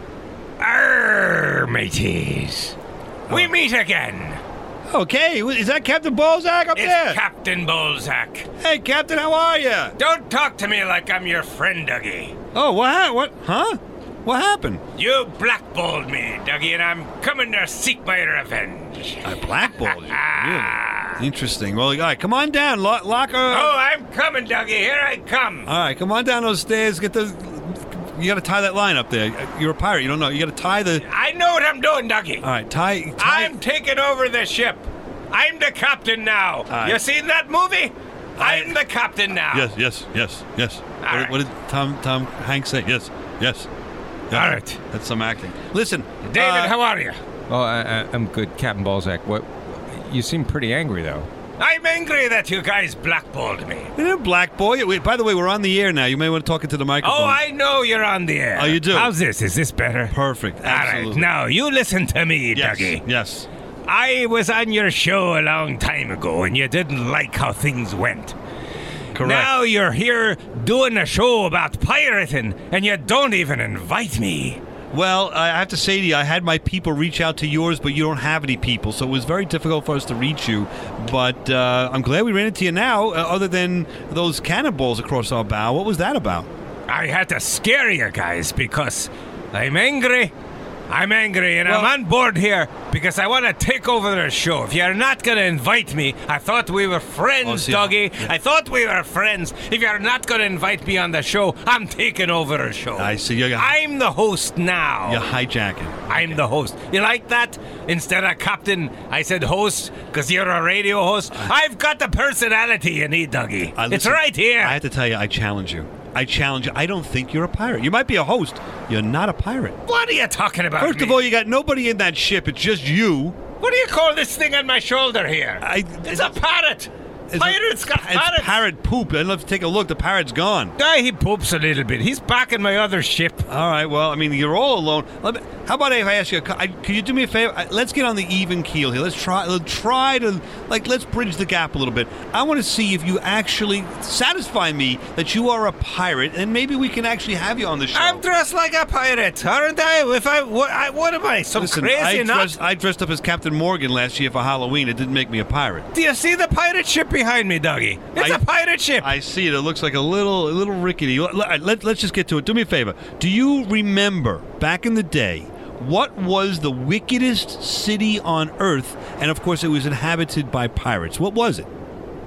Speaker 6: Arr, mateys. We meet again.
Speaker 9: Okay, is that Captain Balzac up
Speaker 6: It's
Speaker 9: there?
Speaker 6: Captain Balzac.
Speaker 9: Hey, Captain, how are you?
Speaker 6: Don't talk to me like I'm your friend, Dougie.
Speaker 9: Oh, what? ha- What? Huh? What happened?
Speaker 6: You blackballed me, Dougie, and I'm coming to seek my revenge.
Speaker 9: I blackballed you. Really? Interesting. Well, all right, come on down, Lo- Locker.
Speaker 6: Oh, I'm coming, Dougie. Here I come.
Speaker 9: All right, come on down those stairs. Get the. You got to tie that line up there. You're a pirate. You don't know. You got to tie the.
Speaker 6: I know what I'm doing, Dougie.
Speaker 9: All right, tie. tie
Speaker 6: I'm taking over the ship. I'm the captain now.
Speaker 9: right.
Speaker 6: You seen that movie? I'm the captain now.
Speaker 9: Yes, yes, yes, yes. What,
Speaker 6: right.
Speaker 9: what did Tom Tom Hanks say? Yes, yes. yes.
Speaker 6: All right.
Speaker 9: That's some acting. Listen,
Speaker 6: David,
Speaker 9: uh,
Speaker 6: how are you?
Speaker 10: Oh, I, I, I'm good, Captain Balzac. What? You seem pretty angry, though.
Speaker 6: I'm angry that you guys blackballed me.
Speaker 9: we didn't blackball you. Wait, by the way, we're on the air now. You may want to talk into the microphone.
Speaker 6: Oh, I know you're on the air.
Speaker 9: Oh, you do?
Speaker 6: How's this? Is this better?
Speaker 9: Perfect.
Speaker 6: All right,
Speaker 9: Absolutely.
Speaker 6: now you listen to me,
Speaker 9: Yes.
Speaker 6: Dougie.
Speaker 9: Yes.
Speaker 6: I was on your show a long time ago, and you didn't like how things went.
Speaker 9: Correct.
Speaker 6: Now you're here doing a show about pirating, and you don't even invite me.
Speaker 9: Well, I have to say to you, I had my people reach out to yours, but you don't have any people, so it was very difficult for us to reach you. But uh, I'm glad we ran into you now, uh, other than those cannonballs across our bow. What was that about?
Speaker 6: I had to scare you guys because I'm angry. I'm angry, and
Speaker 9: Well-
Speaker 6: I'm on board here because I want to take over the show. If you're not going to invite me, I thought we were friends,
Speaker 9: Oh, see,
Speaker 6: Dougie.
Speaker 9: yeah.
Speaker 6: I thought we were friends. If you're not going to invite me on the show, I'm taking over the show.
Speaker 9: I see. You're,
Speaker 6: I'm the host now.
Speaker 9: you're hijacking.
Speaker 6: I'm the host. You like that? Instead of captain, I said host because you're a radio host. I've got the personality you need, Dougie.
Speaker 9: I-
Speaker 6: it's
Speaker 9: listen,
Speaker 6: right here.
Speaker 9: I have to tell you, I challenge you. I challenge you. I don't think you're a pirate. You might be a host. You're not a pirate.
Speaker 6: What are you talking about?
Speaker 9: First
Speaker 6: me?
Speaker 9: of all, you got nobody in that ship. It's just you.
Speaker 6: What do you call this thing on my shoulder here?
Speaker 9: I,
Speaker 6: It's a parrot.
Speaker 9: It's
Speaker 10: Pirates
Speaker 9: a,
Speaker 10: got
Speaker 9: it's
Speaker 10: parrots.
Speaker 9: parrot poop. And let's take a look. The parrot's gone.
Speaker 10: Guy, he poops a little bit. He's back in my other ship.
Speaker 9: All right. Well, I mean, you're all alone. Let me, how about if I ask you? A, I, could you do me a favor? I, let's get on the even keel here. Let's try. Let's try to like. Let's bridge the gap a little bit. I want to see if you actually satisfy me that you are a pirate, and maybe we can actually have you on the show.
Speaker 10: I'm dressed like a pirate, aren't I? If I what, I, what am I? Some
Speaker 9: Listen,
Speaker 10: crazy
Speaker 9: I
Speaker 10: nut?
Speaker 9: dressed, I dressed up as Captain Morgan last year for Halloween. It didn't make me a pirate.
Speaker 10: Do you see the pirate ship behind me, Dougie? It's
Speaker 9: I,
Speaker 10: a pirate ship.
Speaker 9: I see it. It looks like a little, a little rickety. Let, let, let's just get to it. Do me a favor. Do you remember back in the day what was the wickedest city on Earth? And of course, it was inhabited by pirates. What was it?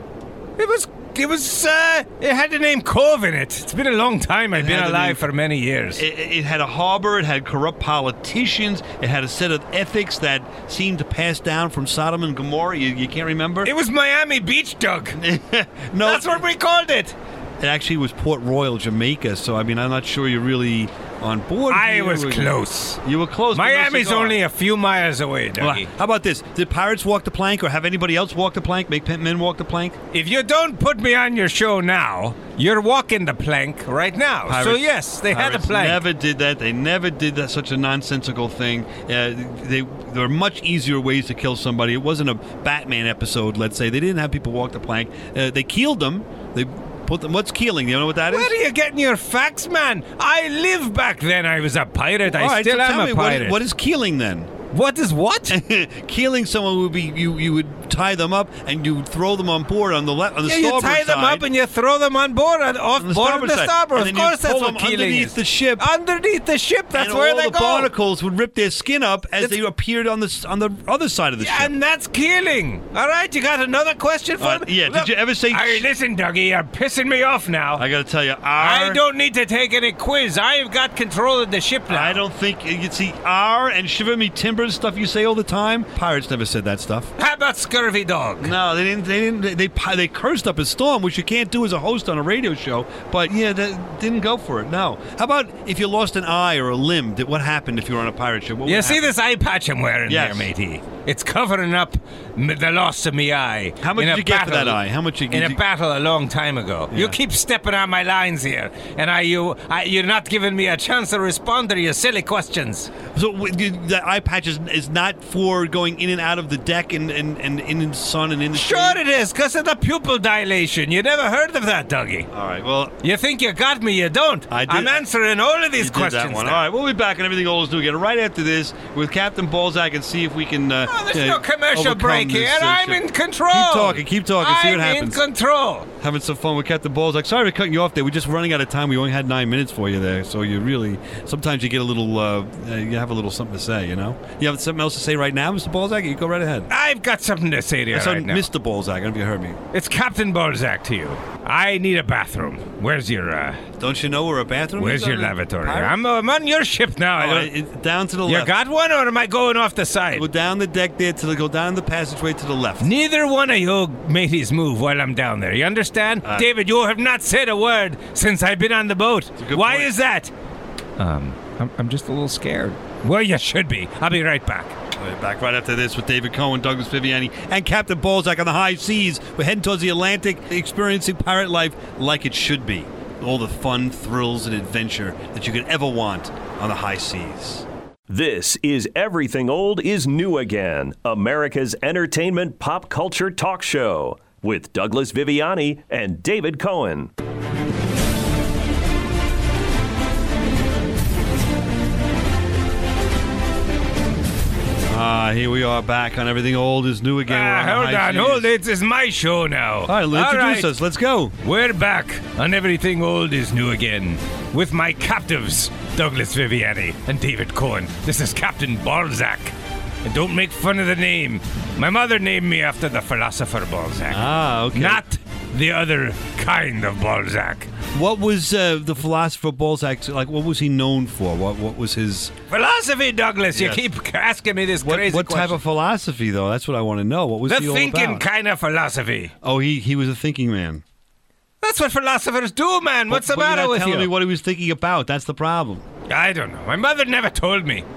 Speaker 10: It was. It was. Uh, it had the name Cove in it. It's been a long time. I've
Speaker 9: It
Speaker 10: been
Speaker 9: had the
Speaker 10: alive
Speaker 9: name-
Speaker 10: for many years.
Speaker 9: It, it had a harbor. It had corrupt politicians. It had a set of ethics that seemed to pass down from Sodom and Gomorrah. You, you can't remember?
Speaker 10: It was Miami Beach, Doug.
Speaker 9: No,
Speaker 10: That's what we called it.
Speaker 9: It actually was Port Royal, Jamaica. So I mean, I'm not sure you're really on board.
Speaker 10: I
Speaker 9: here.
Speaker 10: was close.
Speaker 9: You were close. but no
Speaker 10: Miami's
Speaker 9: cigar.
Speaker 10: only a few miles away,
Speaker 9: Well,
Speaker 10: Dougie.
Speaker 9: how about this? Did pirates walk the plank, or have anybody else walk the plank? Make men walk the plank?
Speaker 10: If you don't put me on your show now, you're walking the plank right now. so
Speaker 9: Pirates-
Speaker 10: yes, they had a
Speaker 9: pirates
Speaker 10: plank.
Speaker 9: Never did that. They never did that. Such a nonsensical thing. Uh, they there were much easier ways to kill somebody. It wasn't a Batman episode. Let's say they didn't have people walk the plank. Uh, they keeled them. They put them. What's keeling? You know what that is?
Speaker 10: Where are you getting your facts, man? I lived back then. I was a pirate. I
Speaker 9: All right,
Speaker 10: still
Speaker 9: so
Speaker 10: am
Speaker 9: tell
Speaker 10: a
Speaker 9: me, what is-
Speaker 10: pirate.
Speaker 9: what is keeling then?
Speaker 10: What is what?
Speaker 9: Keeling someone would be you. You would tie them up and you would throw them on board on the left on the
Speaker 10: Yeah, you
Speaker 9: starboard
Speaker 10: tie them
Speaker 9: side.
Speaker 10: up and you throw them on board and off
Speaker 9: On the
Speaker 10: board
Speaker 9: starboard
Speaker 10: the
Speaker 9: side.
Speaker 10: starboard.
Speaker 9: And
Speaker 10: Of
Speaker 9: then you
Speaker 10: course, that's
Speaker 9: pull
Speaker 10: what
Speaker 9: them
Speaker 10: keeling
Speaker 9: underneath
Speaker 10: is.
Speaker 9: the ship.
Speaker 10: Underneath the ship. That's
Speaker 9: and
Speaker 10: where
Speaker 9: all
Speaker 10: they
Speaker 9: the
Speaker 10: go.
Speaker 9: barnacles would rip their skin up as
Speaker 10: It's-
Speaker 9: they appeared on the s- on the other side of the ship.
Speaker 10: And that's keeling. All right, you got another question for
Speaker 9: Uh,
Speaker 10: me?
Speaker 9: yeah, did you ever say-
Speaker 10: Hey, listen, Dougie, you're pissing me off now.
Speaker 9: I got to tell you, our,
Speaker 10: I don't need to take any quiz. I've got control of the ship now.
Speaker 9: I don't think you see our and shiver me timbers stuff you say all the time. Pirates never said that stuff.
Speaker 10: How about Scurvy Dog?
Speaker 9: No, they didn't. They didn't. They they, they cursed up a storm, which you can't do as a host on a radio show. But yeah, they didn't go for it. No. How about if you lost an eye or a limb? Did, what happened if you were on a pirate ship? What
Speaker 10: You
Speaker 9: would
Speaker 10: see
Speaker 9: happen?
Speaker 10: this eye patch I'm wearing
Speaker 9: Yes.
Speaker 10: there, matey? It's covering up m- the loss of me eye.
Speaker 9: How much
Speaker 10: in
Speaker 9: did
Speaker 10: a
Speaker 9: you get for
Speaker 10: battle-
Speaker 9: that eye? How much you
Speaker 10: in
Speaker 9: did
Speaker 10: a
Speaker 9: you-
Speaker 10: battle a long time ago? You
Speaker 9: Yeah.
Speaker 10: keep stepping on my lines here, and I you I, you're not giving me a chance to respond to your silly questions.
Speaker 9: So w- you- the eye patch is, is not for going in and out of the deck and, and, and in the sun and in the
Speaker 10: Sure
Speaker 9: shade?
Speaker 10: it is, because of the pupil dilation. You never heard of that, Dougie.
Speaker 9: All right. Well,
Speaker 10: You think you got me, you don't.
Speaker 9: I did-
Speaker 10: I'm answering all of these
Speaker 9: you did
Speaker 10: questions
Speaker 9: that one.
Speaker 10: now.
Speaker 9: All right, we'll be back on Everything Old is New again right after this with Captain Balzac and see if we can. Uh,
Speaker 10: Oh, there's
Speaker 9: uh,
Speaker 10: no commercial
Speaker 9: overcome
Speaker 10: break here.
Speaker 9: this, uh,
Speaker 10: I'm
Speaker 9: ship.
Speaker 10: in control.
Speaker 9: Keep talking. Keep talking. See what
Speaker 10: I'm
Speaker 9: happens.
Speaker 10: in control.
Speaker 9: Having some fun with Captain Balzac. Sorry for cutting you off there. We're just running out of time. We only had nine minutes for you there, so you really sometimes you get a little. Uh, uh, you have a little something to say. You know. You have something else to say right now, Mister Balzac? You go right ahead.
Speaker 10: I've got something to say to you
Speaker 9: I said
Speaker 10: right now.
Speaker 9: Mister Balzac. I don't know if you heard me.
Speaker 10: It's Captain Balzac to you. I need a bathroom. Where's your uh,
Speaker 9: Don't you know where a bathroom
Speaker 10: Where's
Speaker 9: is?
Speaker 10: your
Speaker 9: on a
Speaker 10: lavatory?
Speaker 9: pirate?
Speaker 10: I'm, uh, I'm on your ship now. I
Speaker 9: All
Speaker 10: don't-
Speaker 9: right, it- down to the
Speaker 10: you
Speaker 9: left.
Speaker 10: got one, or am I going off the side?
Speaker 9: Go down the deck there to the, go down the passageway to the left.
Speaker 10: Neither one of you mateys move while I'm down there. You understand?
Speaker 9: Uh,
Speaker 10: David, you have not said a word since I've been on the boat.
Speaker 9: good
Speaker 10: Why
Speaker 9: point.
Speaker 10: is that?
Speaker 5: Um, I'm, I'm just a little scared.
Speaker 10: Well, you should be. I'll be right back.
Speaker 9: We're back right after this with David Cohen, Douglas Viviani, and Captain Balzac on the high seas. We're heading towards the Atlantic, experiencing pirate life like it should be. All the fun, thrills, and adventure that you could ever want on the high seas.
Speaker 1: This is Everything Old is New Again, America's entertainment pop culture talk show with Douglas Viviani and David Cohen.
Speaker 9: Ah, here we are back on Everything Old is New Again. We're
Speaker 10: Ah,
Speaker 9: on the
Speaker 10: hold
Speaker 9: high
Speaker 10: on,
Speaker 9: seas.
Speaker 10: hold it. It's my show now.
Speaker 9: All right, introduce
Speaker 10: right.
Speaker 9: us. Let's go.
Speaker 10: We're back on Everything Old is New Again with my captives, Douglas Viviani and David Cohen. This is Captain Balzac. And don't make fun of the name. My mother named me after the philosopher Balzac.
Speaker 9: Ah, okay.
Speaker 10: Not the other kind of Balzac.
Speaker 9: What was uh, the philosopher Balzac like? What was he known for? What What was his
Speaker 10: Philosophy, Douglas.
Speaker 9: Yes.
Speaker 10: You keep asking me this
Speaker 9: what,
Speaker 10: crazy
Speaker 9: what
Speaker 10: question.
Speaker 9: type of philosophy though? That's what I want to know. What was
Speaker 10: the
Speaker 9: he all
Speaker 10: thinking
Speaker 9: about?
Speaker 10: kind of philosophy.
Speaker 9: Oh, he he was a thinking man.
Speaker 10: That's what philosophers do, man. What's
Speaker 9: but,
Speaker 10: the
Speaker 9: but
Speaker 10: matter
Speaker 9: you're not
Speaker 10: with
Speaker 9: telling
Speaker 10: you?
Speaker 9: me what he was thinking about. That's the problem.
Speaker 10: I don't know. My mother never told me.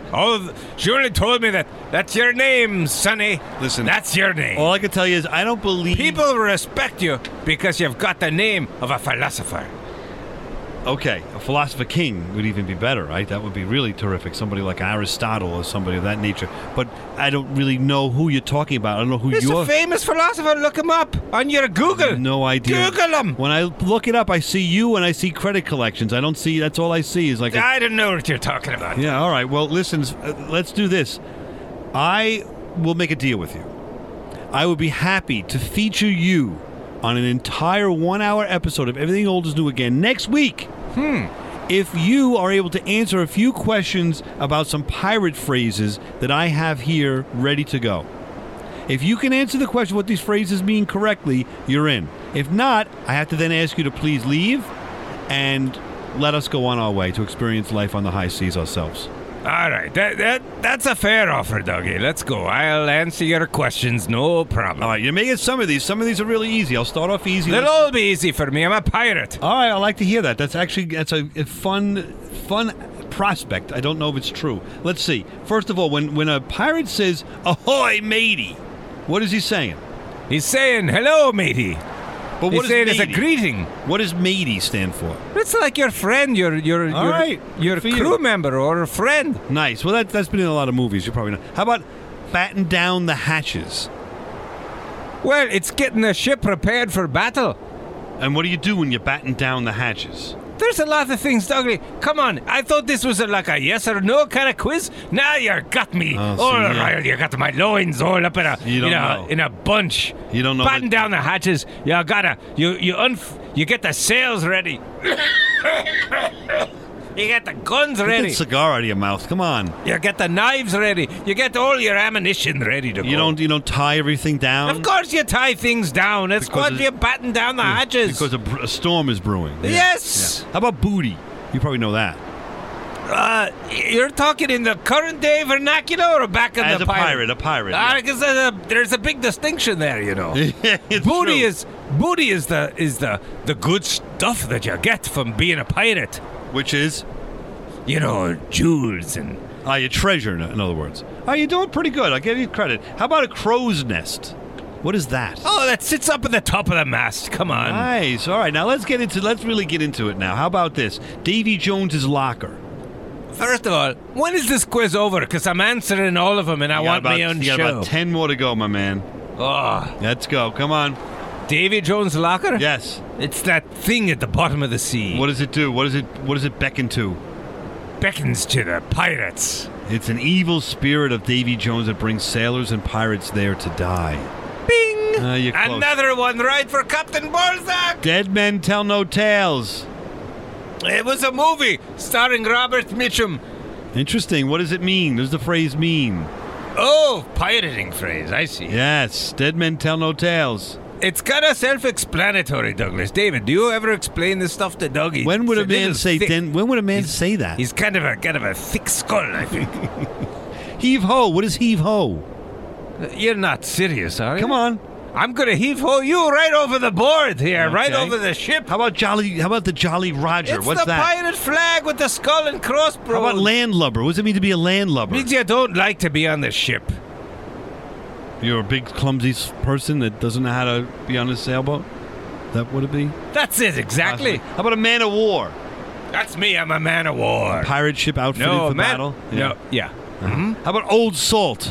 Speaker 10: Oh, she only told me that that's your name, Sonny.
Speaker 9: Listen,
Speaker 10: that's your name.
Speaker 9: All I can tell you is I don't believe
Speaker 10: people respect you because you've got the name of a philosopher.
Speaker 9: Okay, a philosopher king would even be better, right? That would be really terrific. Somebody like Aristotle or somebody of that nature. But I don't really know who you're talking about. I don't know who
Speaker 10: He's
Speaker 9: you're...
Speaker 10: a famous philosopher. Look him up on your Google.
Speaker 9: No idea.
Speaker 10: Google him.
Speaker 9: When I look it up, I see you and I see credit collections. I don't see... That's all I see is like... A,
Speaker 10: I don't know what you're talking about.
Speaker 9: yeah, all right. Well, listen, uh, let's do this. I will make a deal with you. I would be happy to feature you on an entire one-hour episode of Everything Old is New Again next week.
Speaker 10: Hmm.
Speaker 9: If you are able to answer a few questions about some pirate phrases that I have here ready to go. If you can answer the question what these phrases mean correctly, you're in. If not, I have to then ask you to please leave and let us go on our way to experience life on the high seas ourselves.
Speaker 10: All right, that that that's a fair offer, Dougie. Let's go. I'll answer your questions, no problem.
Speaker 9: All right, you may get some of these. Some of these are really easy. I'll start off easy.
Speaker 10: They'll all be easy for me. I'm a pirate.
Speaker 9: All right, I like to hear that. That's actually that's a, a fun, fun prospect. I don't know if it's true. Let's see. First of all, when when a pirate says "Ahoy, matey," what is he saying?
Speaker 10: He's saying "Hello, matey."
Speaker 9: But
Speaker 10: He's
Speaker 9: what
Speaker 10: saying
Speaker 9: does
Speaker 10: it's a
Speaker 9: matey?
Speaker 10: greeting.
Speaker 9: What does matey stand for?
Speaker 10: It's like your friend, your your
Speaker 9: All
Speaker 10: your,
Speaker 9: right,
Speaker 10: your
Speaker 9: for
Speaker 10: crew
Speaker 9: you.
Speaker 10: member or a friend.
Speaker 9: Nice. Well, that that's been in a lot of movies. You probably know. How about batten down the hatches?
Speaker 10: Well, it's getting the ship prepared for battle.
Speaker 9: And what do you do when you batten down the hatches?
Speaker 10: There's a lot of things, Dougie. Come on, I thought this was a, like a yes or no kind of quiz. Now you got me
Speaker 9: Oh, see,
Speaker 10: all
Speaker 9: yeah.
Speaker 10: right. You got my loins all up in a
Speaker 9: You don't
Speaker 10: in a,
Speaker 9: know.
Speaker 10: in a bunch.
Speaker 9: You don't know
Speaker 10: Batten
Speaker 9: that-
Speaker 10: down the hatches. You gotta you you unf- you get the sails ready. You get the guns
Speaker 9: Get
Speaker 10: ready.
Speaker 9: that cigar out of your mouth. Come on.
Speaker 10: You get the knives ready. You get all your ammunition ready to go.
Speaker 9: You don't you don't tie everything down.
Speaker 10: Of course, you tie things down. That's
Speaker 9: Because
Speaker 10: what
Speaker 9: it-
Speaker 10: you batten down the hatches.
Speaker 9: Because a, br- a storm is brewing. Yeah.
Speaker 10: Yes.
Speaker 9: Yeah. How about booty? You probably know that.
Speaker 10: Uh, you're talking in the current day vernacular or back in
Speaker 9: As
Speaker 10: the
Speaker 9: a pirate, a pirate.
Speaker 10: Ah,
Speaker 9: yeah.
Speaker 10: because there's a, there's a big distinction there, you know.
Speaker 9: It's
Speaker 10: booty
Speaker 9: true.
Speaker 10: is booty is the is the the good stuff that you get from being a pirate.
Speaker 9: Which is,
Speaker 10: you know, jewels and
Speaker 9: ah, your treasure. In in other words. Oh, you're doing pretty good. I'll give you credit. How about a crow's nest? What is that?
Speaker 10: Oh, that sits up at the top of the mast. Come on.
Speaker 9: Nice. All right, now let's get into. Let's really get into it now. How about this? Davy Jones's locker.
Speaker 10: First of all, when is this quiz over? Because I'm answering all of them, and I
Speaker 9: You got
Speaker 10: want
Speaker 9: about,
Speaker 10: my own
Speaker 9: you got
Speaker 10: show.
Speaker 9: about ten more to go, my man.
Speaker 10: Oh,
Speaker 9: Let's go. Come on.
Speaker 10: Davy Jones' locker?
Speaker 9: Yes.
Speaker 10: It's that thing at the bottom of the sea.
Speaker 9: What does it do? What does it? What does it beckon to?
Speaker 10: Beckons to the pirates.
Speaker 9: It's an evil spirit of Davy Jones that brings sailors and pirates there to die.
Speaker 10: Bing!
Speaker 9: Uh, you're close.
Speaker 10: Another one right for Captain Balzac.
Speaker 9: Dead men tell no tales.
Speaker 10: It was a movie starring Robert Mitchum.
Speaker 9: Interesting. What does it mean? What does the phrase mean?
Speaker 10: Oh, pirating phrase. I see.
Speaker 9: Yes. Dead men tell no tales.
Speaker 10: It's kind of self-explanatory, Douglas. David, do you ever explain this stuff to Dougie?
Speaker 9: When would
Speaker 10: It's
Speaker 9: a man
Speaker 10: little
Speaker 9: say?
Speaker 10: thick.
Speaker 9: Then when would a man say that?
Speaker 10: He's kind of a kind of a thick skull, I think.
Speaker 9: Heave ho. What is heave ho?
Speaker 10: You're not serious, are you?
Speaker 9: Come on.
Speaker 10: I'm gonna heave ho you right over the board here, right
Speaker 9: Okay.
Speaker 10: over the ship.
Speaker 9: How about Jolly? How about the Jolly Roger?
Speaker 10: It's
Speaker 9: What's
Speaker 10: the
Speaker 9: that?
Speaker 10: pirate flag with the skull and crossbones.
Speaker 9: How about landlubber? What does it mean to be a landlubber?
Speaker 10: Means you don't like to be on the ship.
Speaker 9: You're a big clumsy s- person that doesn't know how to be on a sailboat. That would it be?
Speaker 10: That's it, exactly.
Speaker 9: How about a man of war?
Speaker 10: That's me. I'm a man of war.
Speaker 9: Pirate ship outfitted
Speaker 10: No,
Speaker 9: for
Speaker 10: man.
Speaker 9: battle.
Speaker 10: No, yeah.
Speaker 9: Uh-huh. How about old salt?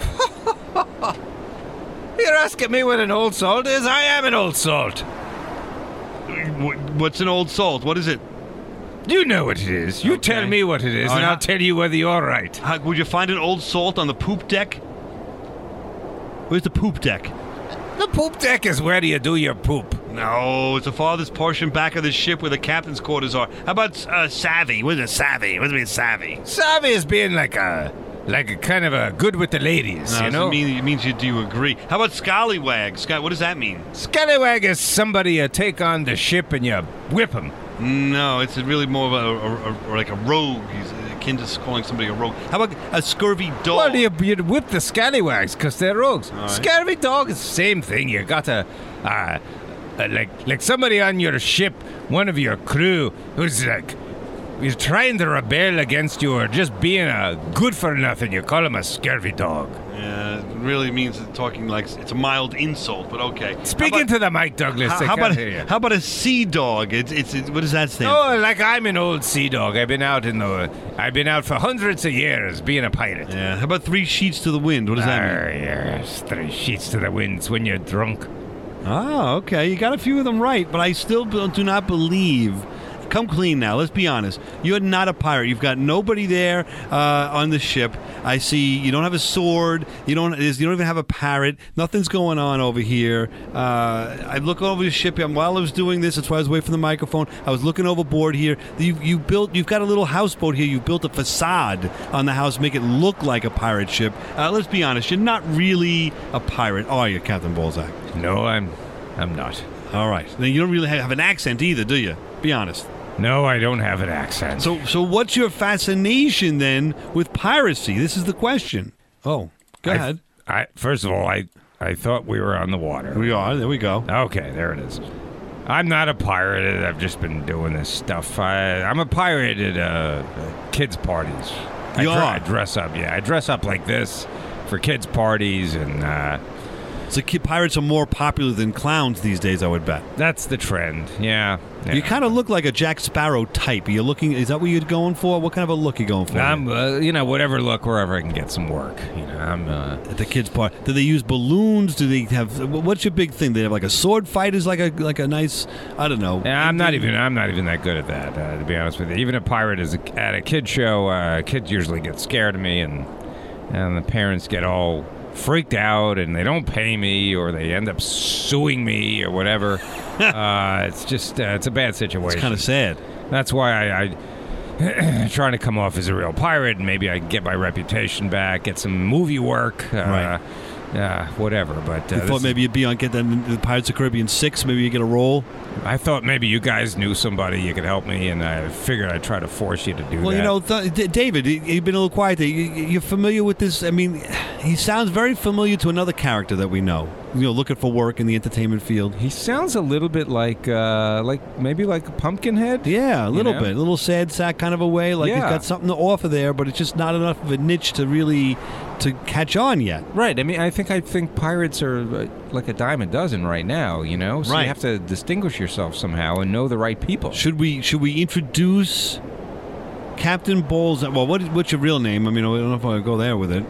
Speaker 10: You're asking me what an old salt is? I am an old salt.
Speaker 9: Wh- What's an old salt? What is it?
Speaker 10: You know what it is. You
Speaker 9: Okay.
Speaker 10: tell me what it is,
Speaker 9: All
Speaker 10: and
Speaker 9: right.
Speaker 10: I'll tell you whether you're right.
Speaker 9: How, would you find an old salt on the poop deck? Where's the poop deck?
Speaker 10: The poop deck is where do you do your poop.
Speaker 9: No, it's the farthest portion back of the ship where the captain's quarters are. How about uh, savvy? What is a savvy? What does it mean, savvy?
Speaker 10: Savvy is being like a, like a kind of a good with the ladies,
Speaker 9: No,
Speaker 10: you
Speaker 9: so
Speaker 10: know?
Speaker 9: it, mean, it means you do agree. How about scallywag? Scott, what does that mean?
Speaker 10: Scallywag is somebody you take on the ship and you whip him.
Speaker 9: No, it's really more of a, a, a, or like a rogue. He's akin to calling somebody a rogue. How about a scurvy dog?
Speaker 10: Well, you, you'd whip the scallywags because they're rogues.
Speaker 9: All right.
Speaker 10: Scurvy dog is the same thing. You got to, uh, uh, like, like somebody on your ship, one of your crew, who's like he's trying to rebel against you or just being a good for nothing. You call him a scurvy dog.
Speaker 9: Yeah, it really means it's talking like it's a mild insult, but okay.
Speaker 10: Speaking to the mic, Douglas.
Speaker 9: How, how about a, how about a sea dog? It's, it's it's what does that stand?
Speaker 10: Oh, like I'm an old sea dog. I've been out in the I've been out for hundreds of years being a pirate.
Speaker 9: Yeah. How about three sheets to the wind? What does that
Speaker 10: Arr,
Speaker 9: mean?
Speaker 10: Yes, three sheets to the wind. It's when you're drunk.
Speaker 9: Oh, okay. You got a few of them right, but I still do not believe. Come clean now. Let's be honest. You're not a pirate. You've got nobody there uh, on the ship. I see you don't have a sword. You don't. You don't even have a parrot. Nothing's going on over here. Uh, I look over the ship and while I was doing this. That's why I was waiting for the microphone. I was looking overboard here. You you built. You've got a little houseboat here. You've built a facade on the house, make it look like a pirate ship. Uh, let's be honest. You're not really a pirate, are you, Captain Balzac?
Speaker 10: No, I'm. I'm not.
Speaker 9: All right. Then you don't really have an accent either, do you? Be honest.
Speaker 10: No, I don't have an accent.
Speaker 9: So, so what's your fascination then with piracy? This is the question. Oh, go
Speaker 10: I,
Speaker 9: ahead.
Speaker 10: I first of all, I I thought we were on the water.
Speaker 9: We are. There we go.
Speaker 10: Okay, there it is. I'm not a pirate. I've just been doing this stuff. I, I'm a pirate at uh, kids' parties. I,
Speaker 9: You
Speaker 10: dre-
Speaker 9: are?
Speaker 10: I dress up. Yeah, I dress up like this for kids' parties, and uh,
Speaker 9: so ki- pirates are more popular than clowns these days, I would bet.
Speaker 10: That's the trend. Yeah. yeah.
Speaker 9: You kind of look like a Jack Sparrow type. Are you looking? Is that what you're going for? What kind of a look are you going for?
Speaker 10: I'm, uh, you know, whatever look, wherever I can get some work. You know, I'm uh,
Speaker 9: at the kids' party. Do they use balloons? Do they have? What's your big thing? They have like a sword fight? Is like a like a nice. I don't know.
Speaker 10: Yeah, I'm not even. I'm not even that good at that. Uh, to be honest with you, even a pirate is a, at a kid show. Uh, kids usually get scared of me, and and the parents get all freaked out, and they don't pay me, or they end up suing me, or whatever. uh, it's just uh, it's a bad situation.
Speaker 9: It's kind of sad.
Speaker 10: That's why I. I trying to come off as a real pirate, and maybe I can get my reputation back, get some movie work, uh,
Speaker 9: Right.
Speaker 10: uh, whatever. But uh,
Speaker 9: You thought maybe you'd be on get that in the Pirates of the Caribbean six. Maybe you get a role.
Speaker 10: I thought maybe you guys knew somebody you could help me, and I figured I'd try to force you to do
Speaker 9: Well,
Speaker 10: that.
Speaker 9: you know, th- D- David, you- you've been a little quiet there. You, you're familiar with this? I mean, he sounds very familiar to another character that we know. You know, looking for work in the entertainment field.
Speaker 10: He sounds a little bit like, uh, like maybe like a Pumpkinhead.
Speaker 9: Yeah, a little
Speaker 10: know?
Speaker 9: bit, a little sad sack kind of a way. Like he's
Speaker 10: Yeah.
Speaker 9: got something to offer there, but it's just not enough of a niche to really to catch on yet.
Speaker 10: Right. I mean, I think I think pirates are uh, like a dime a dozen right now. You know, so
Speaker 9: Right.
Speaker 10: you have to distinguish yourself somehow and know the right people.
Speaker 9: Should we should we introduce Captain Bowles? Well, what is, what's your real name? I mean, I don't know if I want to go there with it.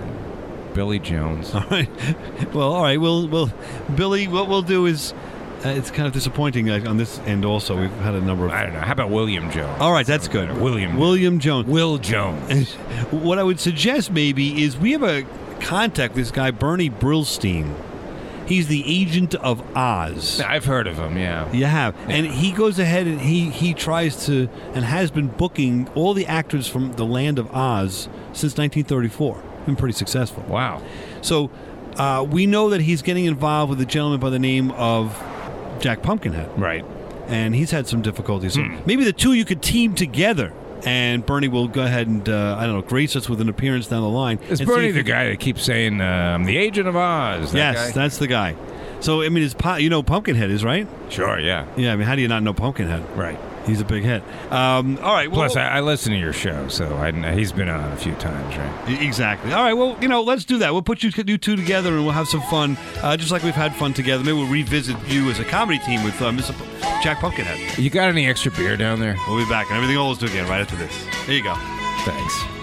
Speaker 10: Billy Jones.
Speaker 9: All right. Well, all right. We'll, we'll Billy, what we'll do is, uh, it's kind of disappointing uh, on this end also. We've had a number of...
Speaker 10: I don't know. How about William Jones?
Speaker 9: All right, that's good.
Speaker 10: William.
Speaker 9: William Jones.
Speaker 10: Will Jones.
Speaker 9: What I would suggest maybe is we have a contact this guy, Bernie Brillstein. He's the agent of Oz.
Speaker 10: I've heard of him, yeah.
Speaker 9: You have. And he goes ahead and he, he tries to, and has been booking all the actors from the land of Oz since nineteen thirty-four. Been pretty successful.
Speaker 10: Wow.
Speaker 9: So uh, we know that he's getting involved with a gentleman by the name of Jack Pumpkinhead.
Speaker 10: Right.
Speaker 9: And he's had some difficulties. So
Speaker 10: Hmm.
Speaker 9: maybe the two of you could team together, and Bernie will go ahead and, uh, I don't know, grace us with an appearance down the line.
Speaker 10: Is
Speaker 9: and see
Speaker 10: Bernie
Speaker 9: if
Speaker 10: the
Speaker 9: he-
Speaker 10: guy that keeps saying, uh, I'm the agent of Oz? That
Speaker 9: Yes,
Speaker 10: guy?
Speaker 9: that's the guy. So, I mean, it's, pu- you know who Pumpkinhead is, right?
Speaker 10: Sure, yeah.
Speaker 9: Yeah, I mean, how do you not know Pumpkinhead?
Speaker 10: Right.
Speaker 9: He's a big hit. Um, all right. Well,
Speaker 10: Plus, I, I listen to your show, so I, he's been on a few times, right?
Speaker 9: E- Exactly. All right. Well, you know, let's do that. We'll put you, you two together, and we'll have some fun, uh, just like we've had fun together. Maybe we'll revisit you as a comedy team with uh, Mister P- Jack Pumpkinhead.
Speaker 10: You got any extra beer down there?
Speaker 9: We'll be back, and everything all is do again right after this. There you go.
Speaker 10: Thanks.